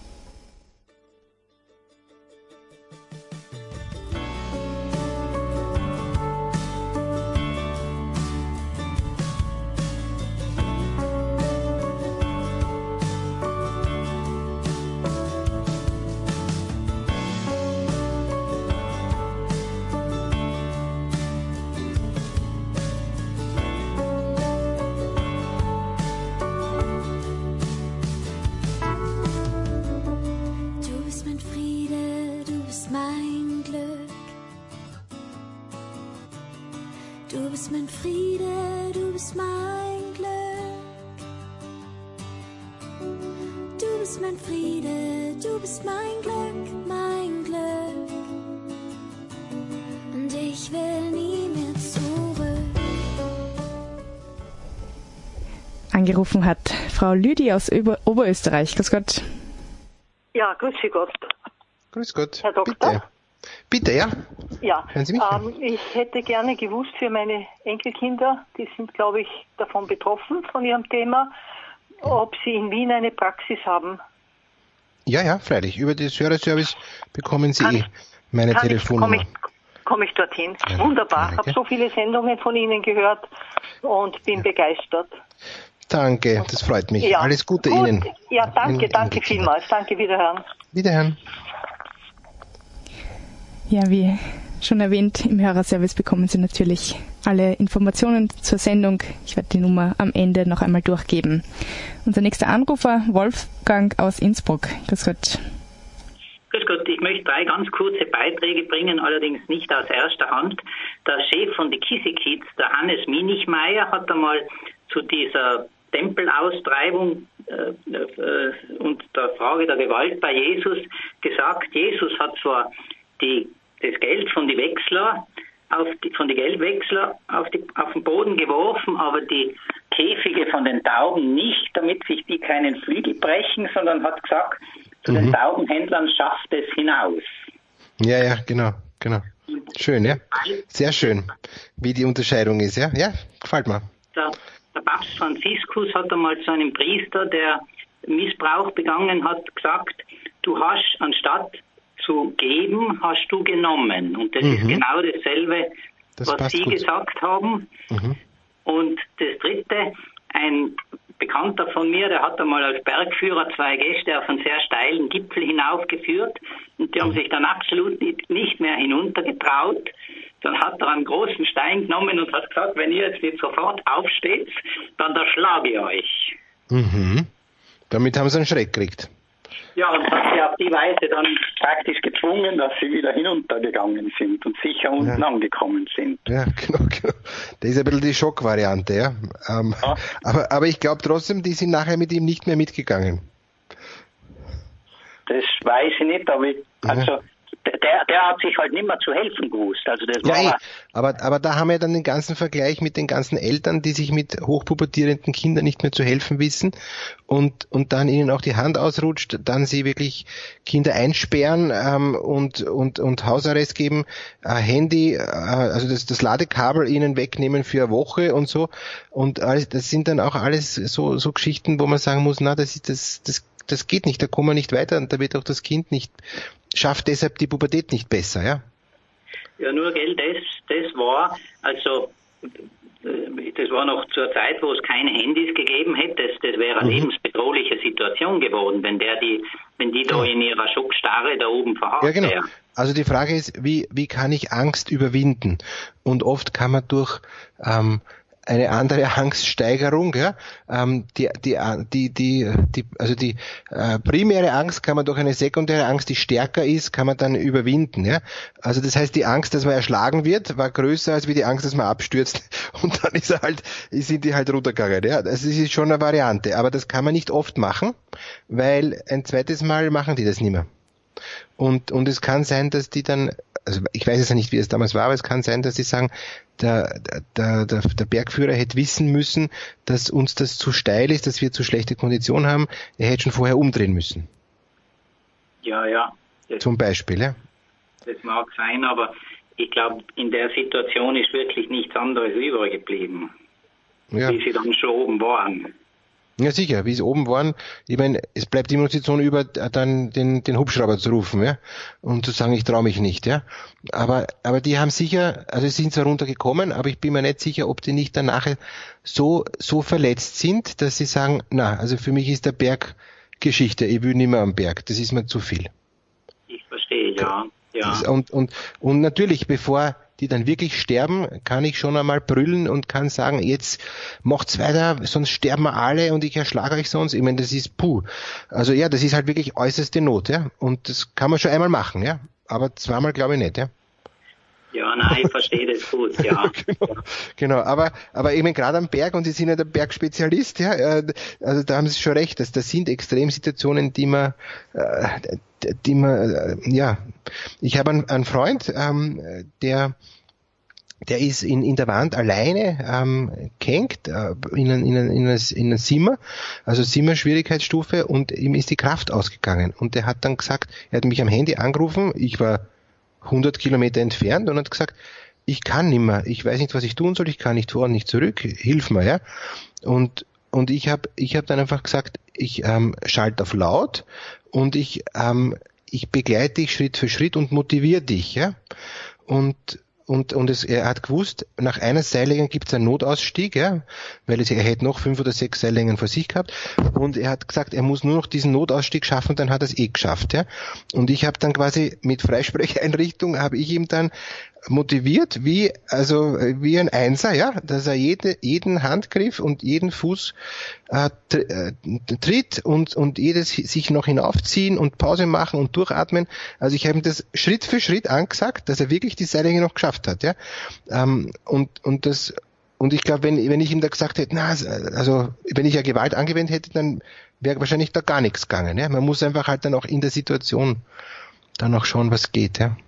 Du bist mein Friede, du bist mein Glück. Du bist mein Friede, du bist mein Glück, mein Glück. Und ich will nie mehr zurück. Angerufen hat Frau Lüdi aus Oberösterreich. Grüß Gott. Ja, grüß Gott. Grüß Gott. Herr Doktor? Bitte, ja. Ja, Hören Sie mich? ich hätte gerne gewusst für meine Enkelkinder, die sind, glaube ich, davon betroffen, von ihrem Thema, ob sie in Wien eine Praxis haben. Ja, freilich. Über das Hörerservice bekommen Sie meine Telefonnummer. Komme ich dorthin. Ja, wunderbar. Ich danke. habe so viele Sendungen von Ihnen gehört und bin begeistert. Danke, das freut mich. Ja. Alles Gute Gut. Ihnen. Ja, danke Enkelkinder. vielmals. Danke, wiederhören. Wiederhören. Ja, wie schon erwähnt, im Hörerservice bekommen Sie natürlich alle Informationen zur Sendung. Ich werde die Nummer am Ende noch einmal durchgeben. Unser nächster Anrufer, Wolfgang aus Innsbruck. Grüß Gott. Grüß Gott, ich möchte 3 ganz kurze Beiträge bringen, allerdings nicht aus erster Hand. Der Chef von den Kissekids, der Hannes Minichmeier, hat einmal zu dieser Tempelaustreibung und der Frage der Gewalt bei Jesus gesagt, Jesus hat zwar das Geld von die Wechsler von die Geldwechsler auf den Boden geworfen, aber die Käfige von den Tauben nicht, damit sich die keinen Flügel brechen, sondern hat gesagt, zu den Taubenhändlern schafft es hinaus. Ja, genau. Schön, ja. Sehr schön, wie die Unterscheidung ist, ja. Ja, gefällt mir. Der Papst Franziskus hat einmal zu einem Priester, der Missbrauch begangen hat, gesagt, du hast anstatt zu geben, hast du genommen. Und das ist genau dasselbe, was Sie gesagt haben. Und das Dritte, ein Bekannter von mir, der hat einmal als Bergführer 2 Gäste auf einen sehr steilen Gipfel hinaufgeführt und die haben sich dann absolut nicht mehr hinuntergetraut. Dann hat er einen großen Stein genommen und hat gesagt, wenn ihr jetzt nicht sofort aufsteht, dann erschlage ich euch. Damit haben sie einen Schreck gekriegt. Ja, und hat sie auf die Weise dann praktisch gezwungen, dass sie wieder hinuntergegangen sind und sicher unten angekommen sind. Ja, genau. Das ist ein bisschen die Schockvariante, ja. Aber ich glaube trotzdem, die sind nachher mit ihm nicht mehr mitgegangen. Das weiß ich nicht, aber der hat sich halt nicht mehr zu helfen gewusst. Also das war aber da haben wir dann den ganzen Vergleich mit den ganzen Eltern, die sich mit hochpubertierenden Kindern nicht mehr zu helfen wissen und dann ihnen auch die Hand ausrutscht, dann sie wirklich Kinder einsperren und Hausarrest geben, Handy, also das Ladekabel ihnen wegnehmen für eine Woche und so. Und alles, das sind dann auch alles so Geschichten, wo man sagen muss, na, das geht nicht, da kommen wir nicht weiter und da wird auch das Kind schafft deshalb die Pubertät nicht besser, ja? Ja, nur, gell, das war, also, das war noch zur Zeit, wo es keine Handys gegeben hätte, das wäre eine lebensbedrohliche Situation geworden, wenn die da in ihrer Schockstarre da oben verharrt wäre. Ja, genau. Also die Frage ist, wie kann ich Angst überwinden? Und oft kann man durch, eine andere Angststeigerung, ja. Die primäre Angst kann man durch eine sekundäre Angst, die stärker ist, kann man dann überwinden, ja. Also das heißt, die Angst, dass man erschlagen wird, war größer als wie die Angst, dass man abstürzt. Und dann sind die halt runtergegangen, ja. Das ist schon eine Variante. Aber das kann man nicht oft machen, weil ein zweites Mal machen die das nicht mehr. Und es kann sein, dass die dann, also ich weiß jetzt nicht, wie es damals war, aber es kann sein, dass die sagen, der Bergführer hätte wissen müssen, dass uns das zu steil ist, dass wir zu schlechte Konditionen haben. Er hätte schon vorher umdrehen müssen. Ja. Zum Beispiel, ja. Das mag sein, aber ich glaube, in der Situation ist wirklich nichts anderes übrig geblieben, wie sie dann schon oben waren. Ja, sicher, wie sie oben waren. Ich meine, es bleibt immer noch die Situation über, dann den Hubschrauber zu rufen, ja, und zu sagen, ich traue mich nicht, ja. Aber die haben sicher, also sind zwar runtergekommen, aber ich bin mir nicht sicher, ob die nicht dann nachher so verletzt sind, dass sie sagen, na, also für mich ist der Berg Geschichte, ich will nicht mehr am Berg, das ist mir zu viel. Ich verstehe, ja. Und natürlich, bevor die dann wirklich sterben, kann ich schon einmal brüllen und kann sagen, jetzt macht's weiter, sonst sterben wir alle und ich erschlage euch sonst. Ich meine, das ist Also ja, das ist halt wirklich äußerste Not, ja. Und das kann man schon einmal machen, ja. Aber zweimal glaube ich nicht, ja. Ja, nein, ich verstehe das gut, ja. Genau. Aber ich meine, gerade am Berg, und Sie sind ja der Bergspezialist, ja, also da haben Sie schon recht, dass das sind Extremsituationen, die man, ich habe einen Freund, der ist in der Wand alleine gehängt, in ein Zimmer, also Zimmer-Schwierigkeitsstufe, und ihm ist die Kraft ausgegangen. Und der hat dann gesagt, er hat mich am Handy angerufen, ich war 100 Kilometer entfernt, und hat gesagt, ich kann nicht mehr, ich weiß nicht, was ich tun soll, ich kann nicht vor und nicht zurück, hilf mir, ja. Und ich hab dann einfach gesagt, ich schalte auf laut und ich begleite dich Schritt für Schritt und motiviere dich, ja. Er hat gewusst, nach einer Seillänge gibt es einen Notausstieg, ja, weil er hätte noch 5 oder 6 Seillängen vor sich gehabt, und er hat gesagt, er muss nur noch diesen Notausstieg schaffen, dann hat er es geschafft, ja. Und ich habe dann quasi mit Freisprecheinrichtung habe ich ihm dann motiviert, wie ein Einser, ja, dass er jeden Handgriff und jeden Fuß tritt und jedes sich noch hinaufziehen und Pause machen und durchatmen. Also ich habe ihm das Schritt für Schritt angesagt, dass er wirklich die Seillänge noch geschafft hat, ja. Und ich glaube, wenn ich ihm da gesagt hätte, wenn ich ja Gewalt angewendet hätte, dann wäre wahrscheinlich da gar nichts gegangen, ja. Man muss einfach halt dann auch in der Situation dann auch schauen, was geht, ja.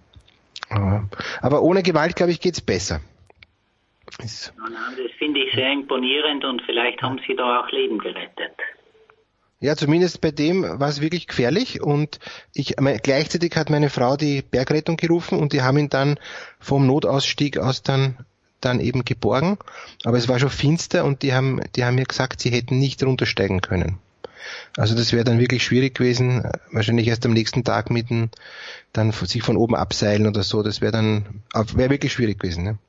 Aber ohne Gewalt, glaube ich, geht's besser. Das finde ich sehr imponierend, und vielleicht haben Sie da auch Leben gerettet. Ja, zumindest bei dem war es wirklich gefährlich, und gleichzeitig hat meine Frau die Bergrettung gerufen, und die haben ihn dann vom Notausstieg aus dann eben geborgen. Aber es war schon finster, und die haben mir gesagt, sie hätten nicht runtersteigen können. Also das wäre dann wirklich schwierig gewesen, wahrscheinlich erst am nächsten Tag dann sich von oben abseilen oder so, das wäre wirklich schwierig gewesen, ne?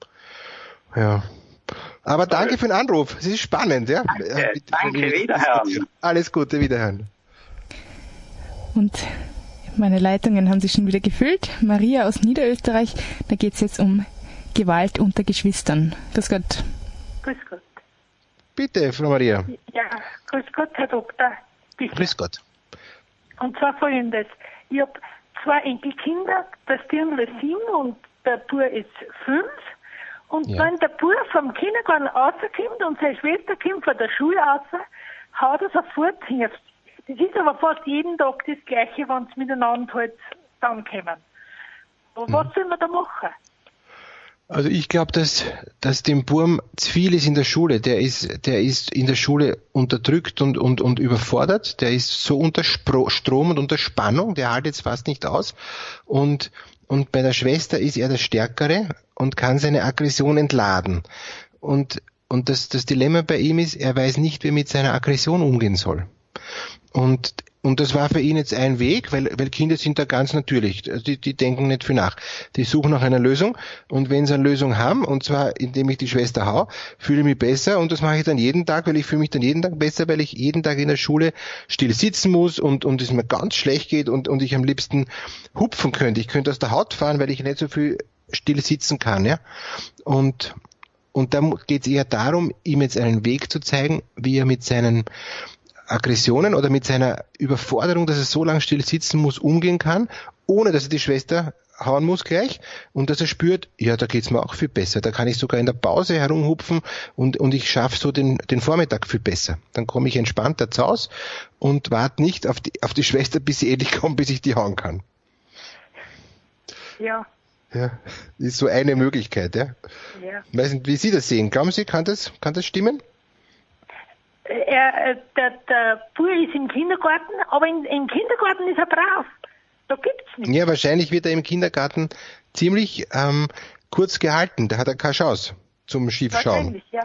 Ja. Aber danke für den Anruf, es ist spannend, ja. Danke, wiederhören. Alles Gute, wiederhören. Und meine Leitungen haben sich schon wieder gefüllt. Maria aus Niederösterreich, da geht es jetzt um Gewalt unter Geschwistern. Grüß Gott. Grüß Gott. Bitte, Frau Maria. Ja, grüß Gott, Herr Doktor. Bitte. Grüß Gott. Und zwar Folgendes. Ich habe 2 Enkelkinder, das Dirndl ist 7 und der Bub ist 5. Und wenn der Bub vom Kindergarten rauskommt und seine Schwester kommt von der Schule raus, haut er sofort hin. Das ist aber fast jeden Tag das Gleiche, wenn sie miteinander halt zusammenkommen. Was soll man da machen? Also ich glaube, dass dem Burm zu viel ist in der Schule. Der ist in der Schule unterdrückt und überfordert. Der ist so unter Strom und unter Spannung. Der hält jetzt fast nicht aus. Und bei der Schwester ist er der Stärkere und kann seine Aggression entladen. Und das Dilemma bei ihm ist, er weiß nicht, wie er mit seiner Aggression umgehen soll. Und das war für ihn jetzt ein Weg, weil Kinder sind da ganz natürlich, die denken nicht viel nach. Die suchen nach einer Lösung, und wenn sie eine Lösung haben, und zwar indem ich die Schwester hau, fühle ich mich besser, und das mache ich dann jeden Tag, weil ich fühle mich dann jeden Tag besser, weil ich jeden Tag in der Schule still sitzen muss und es mir ganz schlecht geht und ich am liebsten hupfen könnte. Ich könnte aus der Haut fahren, weil ich nicht so viel still sitzen kann, ja. Und da geht es eher darum, ihm jetzt einen Weg zu zeigen, wie er mit seinen Aggressionen oder mit seiner Überforderung, dass er so lange still sitzen muss, umgehen kann, ohne dass er die Schwester hauen muss gleich und dass er spürt, ja, da geht's mir auch viel besser. Da kann ich sogar in der Pause herumhupfen und ich schaffe so den Vormittag viel besser. Dann komme ich entspannter zu Hause und warte nicht auf die Schwester, bis sie endlich kommt, bis ich die hauen kann. Ja. Ja, das ist so eine Möglichkeit, ja. Ja. Ich weiß nicht, wie Sie das sehen. Glauben Sie, kann das stimmen? Der Bub ist im Kindergarten, aber im Kindergarten ist er brav. Da gibt's nichts. Ja, wahrscheinlich wird er im Kindergarten ziemlich kurz gehalten. Da hat er keine Chance zum Schiefschauen. Ja.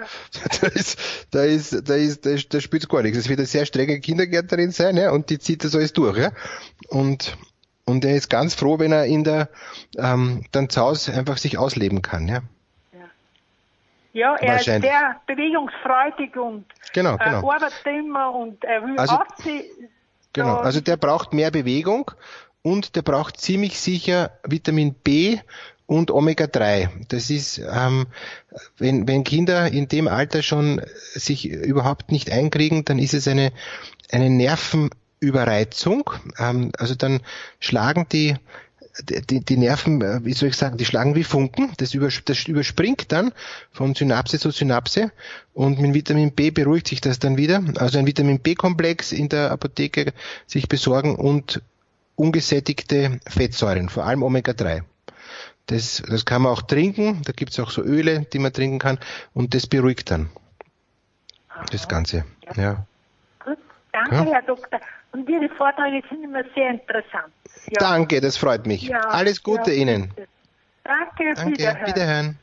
Da spielt gar nichts. Es wird eine sehr strenge Kindergärtnerin sein, ja, und die zieht das alles durch, ja. Und er ist ganz froh, wenn er in der dann zu Hause einfach sich ausleben kann, ja. Ja, er ist sehr bewegungsfreudig und genau. arbeitet immer und er will aussehen. Genau, also der braucht mehr Bewegung und der braucht ziemlich sicher Vitamin B und Omega-3. Das ist, wenn Kinder in dem Alter schon sich überhaupt nicht einkriegen, dann ist es eine Nervenüberreizung. Also dann schlagen die Nerven, wie soll ich sagen, die schlagen wie Funken. Das überspringt dann von Synapse zu Synapse und mit Vitamin B beruhigt sich das dann wieder. Also ein Vitamin B-Komplex in der Apotheke sich besorgen und ungesättigte Fettsäuren, vor allem Omega-3. Das kann man auch trinken. Da gibt's auch so Öle, die man trinken kann und das beruhigt dann das Ganze. Ja. Gut, danke, Herr Doktor. Und Ihre Vorträge sind immer sehr interessant. Ja. Danke, das freut mich. Ja, alles Gute Ihnen. Danke, Wiederhören.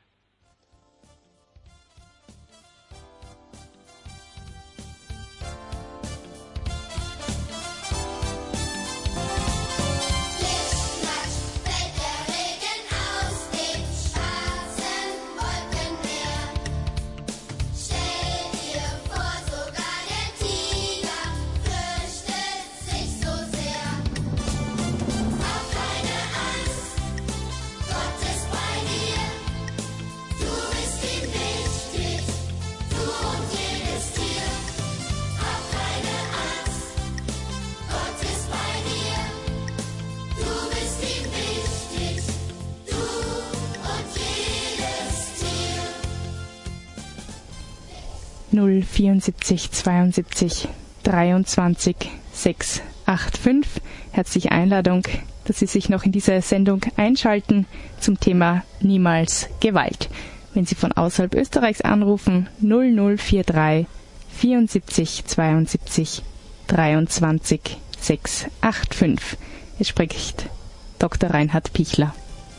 Null 74 72 23 685. Herzliche Einladung, dass Sie sich noch in diese Sendung einschalten zum Thema Niemals Gewalt. Wenn Sie von außerhalb Österreichs anrufen, 0043 74 72 23 685. Es spricht Dr. Reinhard Pichler.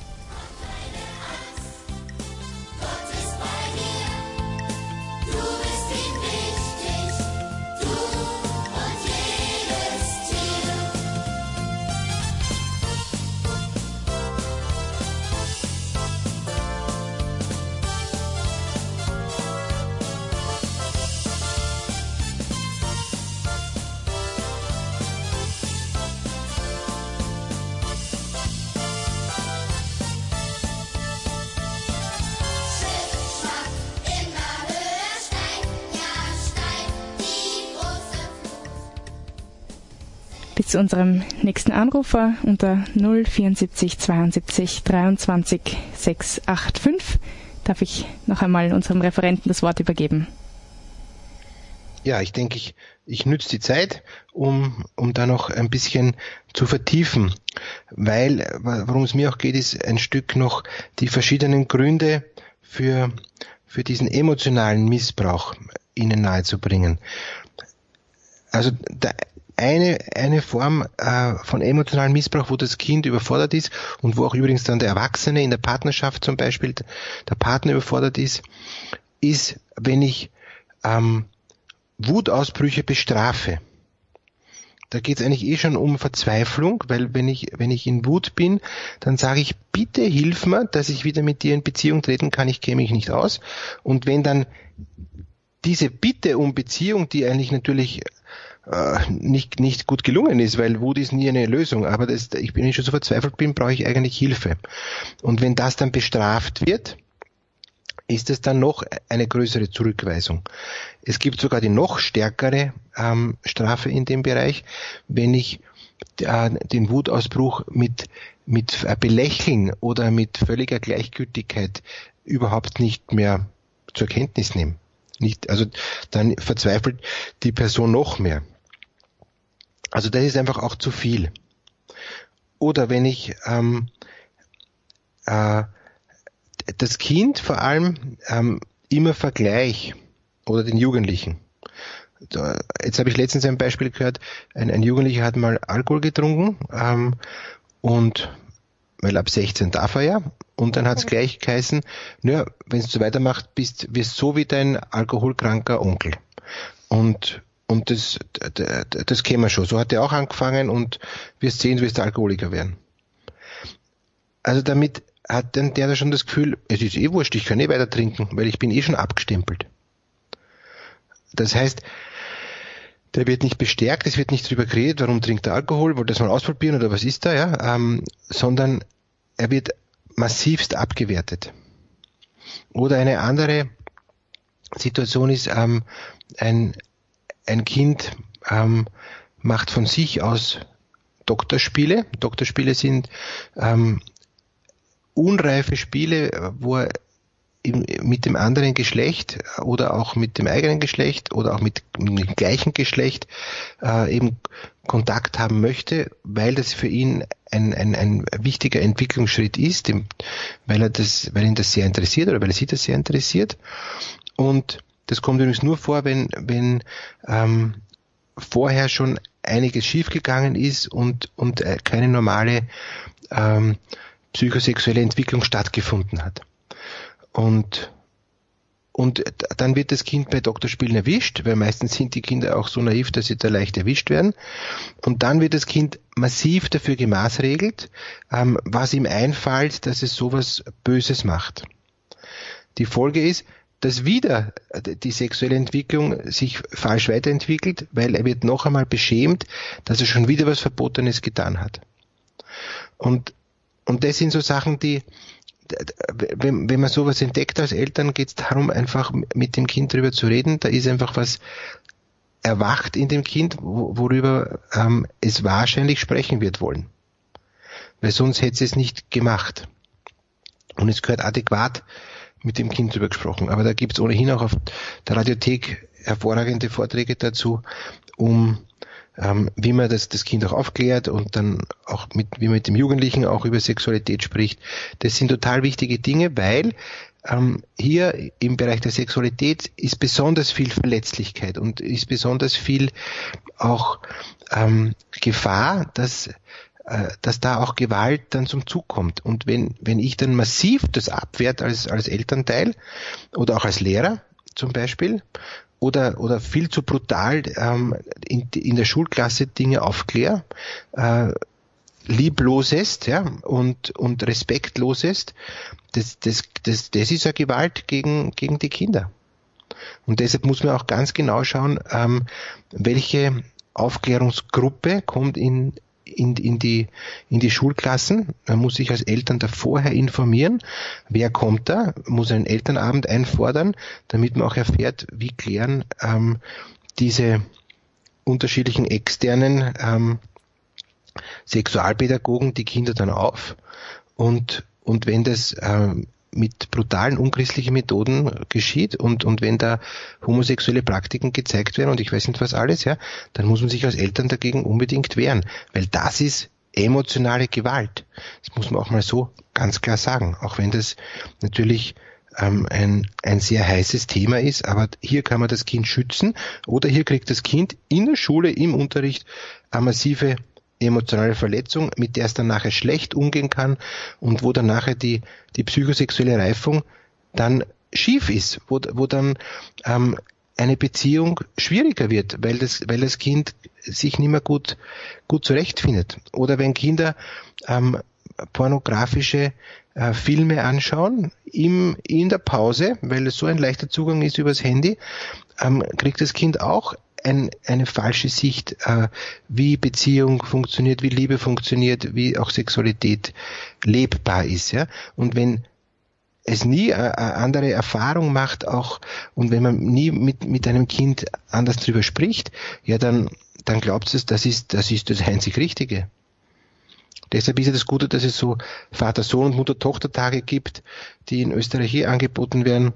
Zu unserem nächsten Anrufer unter 074 72 23 685 darf ich noch einmal unserem Referenten das Wort übergeben. Ja, ich denke, ich nütze die Zeit, um da noch ein bisschen zu vertiefen, weil, worum es mir auch geht, ist ein Stück noch die verschiedenen Gründe für diesen emotionalen Missbrauch Ihnen nahezubringen. Also eine Form von emotionalem Missbrauch, wo das Kind überfordert ist und wo auch übrigens dann der Erwachsene in der Partnerschaft zum Beispiel, der Partner überfordert ist, wenn ich Wutausbrüche bestrafe. Da geht es eigentlich schon um Verzweiflung, weil wenn ich in Wut bin, dann sage ich, bitte hilf mir, dass ich wieder mit dir in Beziehung treten kann, ich kenne mich nicht aus. Und wenn dann diese Bitte um Beziehung, die eigentlich natürlich nicht gut gelungen ist, weil Wut ist nie eine Lösung, aber wenn ich schon so verzweifelt bin, brauche ich eigentlich Hilfe. Und wenn das dann bestraft wird, ist es dann noch eine größere Zurückweisung. Es gibt sogar die noch stärkere Strafe in dem Bereich, wenn ich den Wutausbruch mit mit Belächeln oder mit völliger Gleichgültigkeit überhaupt nicht mehr zur Kenntnis nehmen. Also dann verzweifelt die Person noch mehr. Also das ist einfach auch zu viel. Oder wenn ich das Kind vor allem immer vergleich oder den Jugendlichen. Jetzt habe ich letztens ein Beispiel gehört, ein Jugendlicher hat mal Alkohol getrunken und weil ab 16 darf er ja, und dann hat es gleich geheißen, naja, wenn du so weitermachst, wirst du so wie dein alkoholkranker Onkel. Und das kennen wir schon. So hat er auch angefangen und wirst sehen, du wirst Alkoholiker werden. Also damit hat dann der schon das Gefühl, es ist wurscht, ich kann weiter trinken, weil ich bin schon abgestempelt. Das heißt, der wird nicht bestärkt, es wird nicht drüber geredet, warum trinkt er Alkohol, wollte das mal ausprobieren oder was ist da, ja, sondern er wird massivst abgewertet. Oder eine andere Situation ist, ein Kind macht von sich aus Doktorspiele. Doktorspiele sind unreife Spiele, wo er mit dem anderen Geschlecht oder auch mit dem eigenen Geschlecht oder auch mit dem gleichen Geschlecht eben Kontakt haben möchte, weil das für ihn ein wichtiger Entwicklungsschritt ist, weil ihn das sehr interessiert oder weil sie das sehr interessiert. Und das kommt übrigens nur vor, wenn vorher schon einiges schiefgegangen ist und keine normale psychosexuelle Entwicklung stattgefunden hat. Und dann wird das Kind bei Doktorspielen erwischt, weil meistens sind die Kinder auch so naiv, dass sie da leicht erwischt werden. Und dann wird das Kind massiv dafür gemaßregelt, was ihm einfällt, dass es sowas Böses macht. Die Folge ist, dass wieder die sexuelle Entwicklung sich falsch weiterentwickelt, weil er wird noch einmal beschämt, dass er schon wieder was Verbotenes getan hat. Und das sind so Sachen, die, wenn man sowas entdeckt als Eltern, geht es darum, einfach mit dem Kind drüber zu reden. Da ist einfach was erwacht in dem Kind, worüber es wahrscheinlich sprechen wird wollen. Weil sonst hätte es nicht gemacht. Und es gehört adäquat mit dem Kind drüber gesprochen. Aber da gibt es ohnehin auch auf der Radiothek hervorragende Vorträge dazu, wie man das Kind auch aufklärt und dann auch wie man mit dem Jugendlichen auch über Sexualität spricht. Das sind total wichtige Dinge, weil hier im Bereich der Sexualität ist besonders viel Verletzlichkeit und ist besonders viel auch Gefahr, dass da auch Gewalt dann zum Zug kommt. Und wenn ich dann massiv das abwehrt als Elternteil oder auch als Lehrer zum Beispiel, oder viel zu brutal in der Schulklasse Dinge aufkläre, lieblosest, ja, und respektlosest, das ist eine Gewalt gegen die Kinder. Und deshalb muss man auch ganz genau schauen, welche Aufklärungsgruppe kommt in die Schulklassen. Man muss sich als Eltern da vorher informieren, wer kommt da, muss einen Elternabend einfordern, damit man auch erfährt, wie klären diese unterschiedlichen externen Sexualpädagogen die Kinder dann auf. Und wenn das mit brutalen, unchristlichen Methoden geschieht und wenn da homosexuelle Praktiken gezeigt werden und ich weiß nicht was alles, ja, dann muss man sich als Eltern dagegen unbedingt wehren, weil das ist emotionale Gewalt. Das muss man auch mal so ganz klar sagen, auch wenn das natürlich ein sehr heißes Thema ist, aber hier kann man das Kind schützen oder hier kriegt das Kind in der Schule, im Unterricht eine massive emotionale Verletzung, mit der es dann nachher schlecht umgehen kann und wo dann nachher die psychosexuelle Reifung dann schief ist, wo dann eine Beziehung schwieriger wird, weil das Kind sich nicht mehr gut zurechtfindet. Oder wenn Kinder pornografische Filme anschauen in der Pause, weil es so ein leichter Zugang ist übers Handy, kriegt das Kind auch eine falsche Sicht, wie Beziehung funktioniert, wie Liebe funktioniert, wie auch Sexualität lebbar ist, ja. Und wenn es nie eine andere Erfahrung macht auch und wenn man nie mit einem Kind anders drüber spricht, ja, dann glaubt es, das ist das einzig Richtige. Deshalb ist ja das Gute, dass es so Vater-Sohn- und Mutter-Tochter-Tage gibt, die in Österreich hier angeboten werden,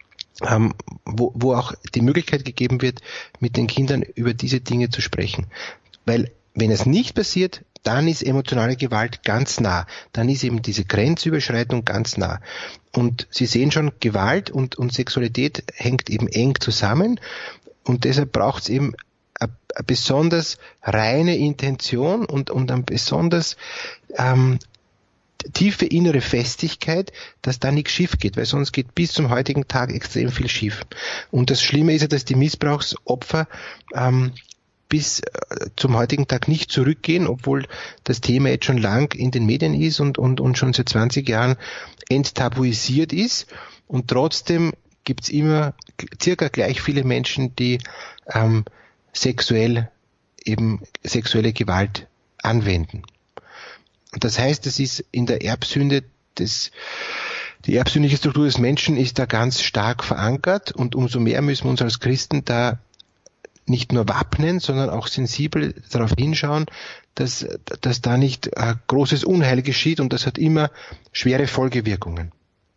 wo auch die Möglichkeit gegeben wird, mit den Kindern über diese Dinge zu sprechen. Weil wenn es nicht passiert, dann ist emotionale Gewalt ganz nah. Dann ist eben diese Grenzüberschreitung ganz nah. Und Sie sehen schon, Gewalt und Sexualität hängt eben eng zusammen. Und deshalb braucht es eben eine besonders reine Intention und eine besonders tiefe innere Festigkeit, dass da nichts schief geht, weil sonst geht bis zum heutigen Tag extrem viel schief. Und das Schlimme ist ja, dass die Missbrauchsopfer bis zum heutigen Tag nicht zurückgehen, obwohl das Thema jetzt schon lang in den Medien ist und schon seit 20 Jahren enttabuisiert ist. Und trotzdem gibt's immer circa gleich viele Menschen, die sexuelle Gewalt anwenden. Das heißt, es ist in der Erbsünde die erbsündliche Struktur des Menschen ist da ganz stark verankert und umso mehr müssen wir uns als Christen da nicht nur wappnen, sondern auch sensibel darauf hinschauen, dass da nicht großes Unheil geschieht und das hat immer schwere Folgewirkungen.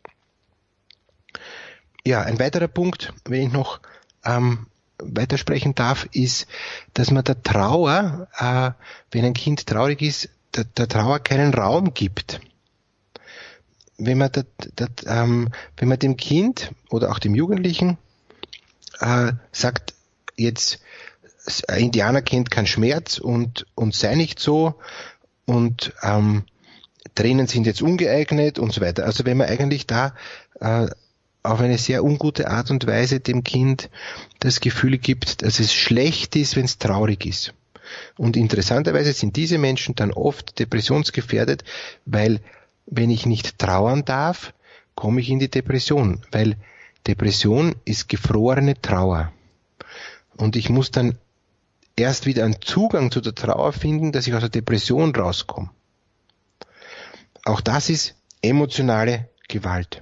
Ja, ein weiterer Punkt, wenn ich noch weitersprechen darf, ist, dass man der Trauer, wenn ein Kind traurig ist, der Trauer keinen Raum gibt. Wenn man dem Kind oder auch dem Jugendlichen sagt, jetzt ein Indianer kennt keinen Schmerz und sei nicht so und Tränen sind jetzt ungeeignet und so weiter. Also wenn man eigentlich da auf eine sehr ungute Art und Weise dem Kind das Gefühl gibt, dass es schlecht ist, wenn es traurig ist. Und interessanterweise sind diese Menschen dann oft depressionsgefährdet, weil wenn ich nicht trauern darf, komme ich in die Depression, weil Depression ist gefrorene Trauer. Und ich muss dann erst wieder einen Zugang zu der Trauer finden, dass ich aus der Depression rauskomme. Auch das ist emotionale Gewalt.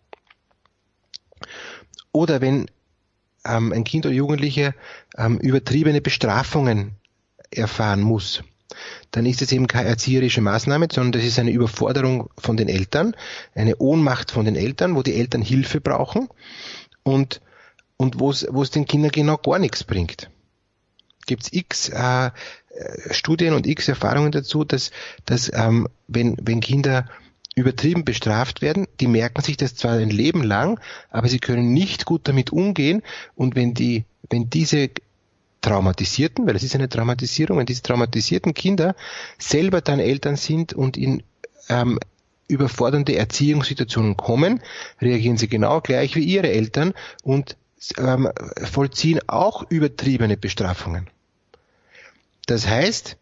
Oder wenn ein Kind oder Jugendlicher übertriebene Bestrafungen erfahren muss, dann ist es eben keine erzieherische Maßnahme, sondern das ist eine Überforderung von den Eltern, eine Ohnmacht von den Eltern, wo die Eltern Hilfe brauchen und wo es den Kindern genau gar nichts bringt. Gibt es x Studien und x Erfahrungen dazu, dass wenn Kinder übertrieben bestraft werden, die merken sich das zwar ein Leben lang, aber sie können nicht gut damit umgehen und wenn diese Traumatisierten, weil es ist eine Traumatisierung, wenn diese traumatisierten Kinder selber dann Eltern sind und in überfordernde Erziehungssituationen kommen, reagieren sie genau gleich wie ihre Eltern und vollziehen auch übertriebene Bestrafungen. Das heißt,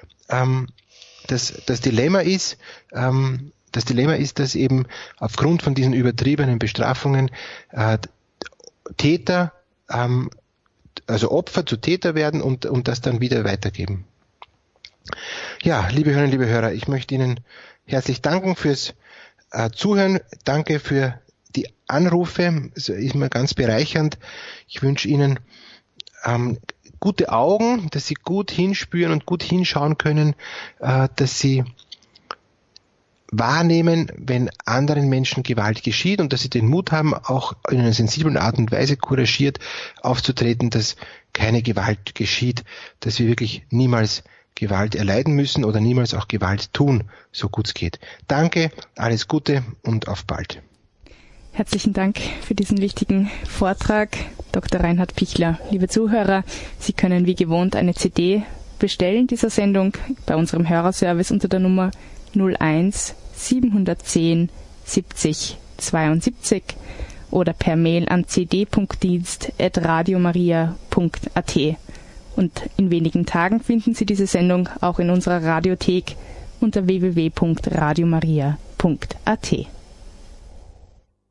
das Dilemma ist, dass eben aufgrund von diesen übertriebenen Bestrafungen Täter, also Opfer zu Täter werden und das dann wieder weitergeben. Ja, liebe Hörerinnen, liebe Hörer, ich möchte Ihnen herzlich danken fürs Zuhören. Danke für die Anrufe. Es ist mir ganz bereichernd. Ich wünsche Ihnen gute Augen, dass Sie gut hinspüren und gut hinschauen können, dass Sie wahrnehmen, wenn anderen Menschen Gewalt geschieht und dass sie den Mut haben, auch in einer sensiblen Art und Weise couragiert aufzutreten, dass keine Gewalt geschieht, dass wir wirklich niemals Gewalt erleiden müssen oder niemals auch Gewalt tun, so gut es geht. Danke, alles Gute und auf bald. Herzlichen Dank für diesen wichtigen Vortrag, Dr. Reinhard Pichler. Liebe Zuhörer, Sie können wie gewohnt eine CD bestellen dieser Sendung bei unserem Hörerservice unter der Nummer 01 710 70 72 oder per Mail an cd.dienst@radiomaria.at. Und in wenigen Tagen finden Sie diese Sendung auch in unserer Radiothek unter www.radiomaria.at.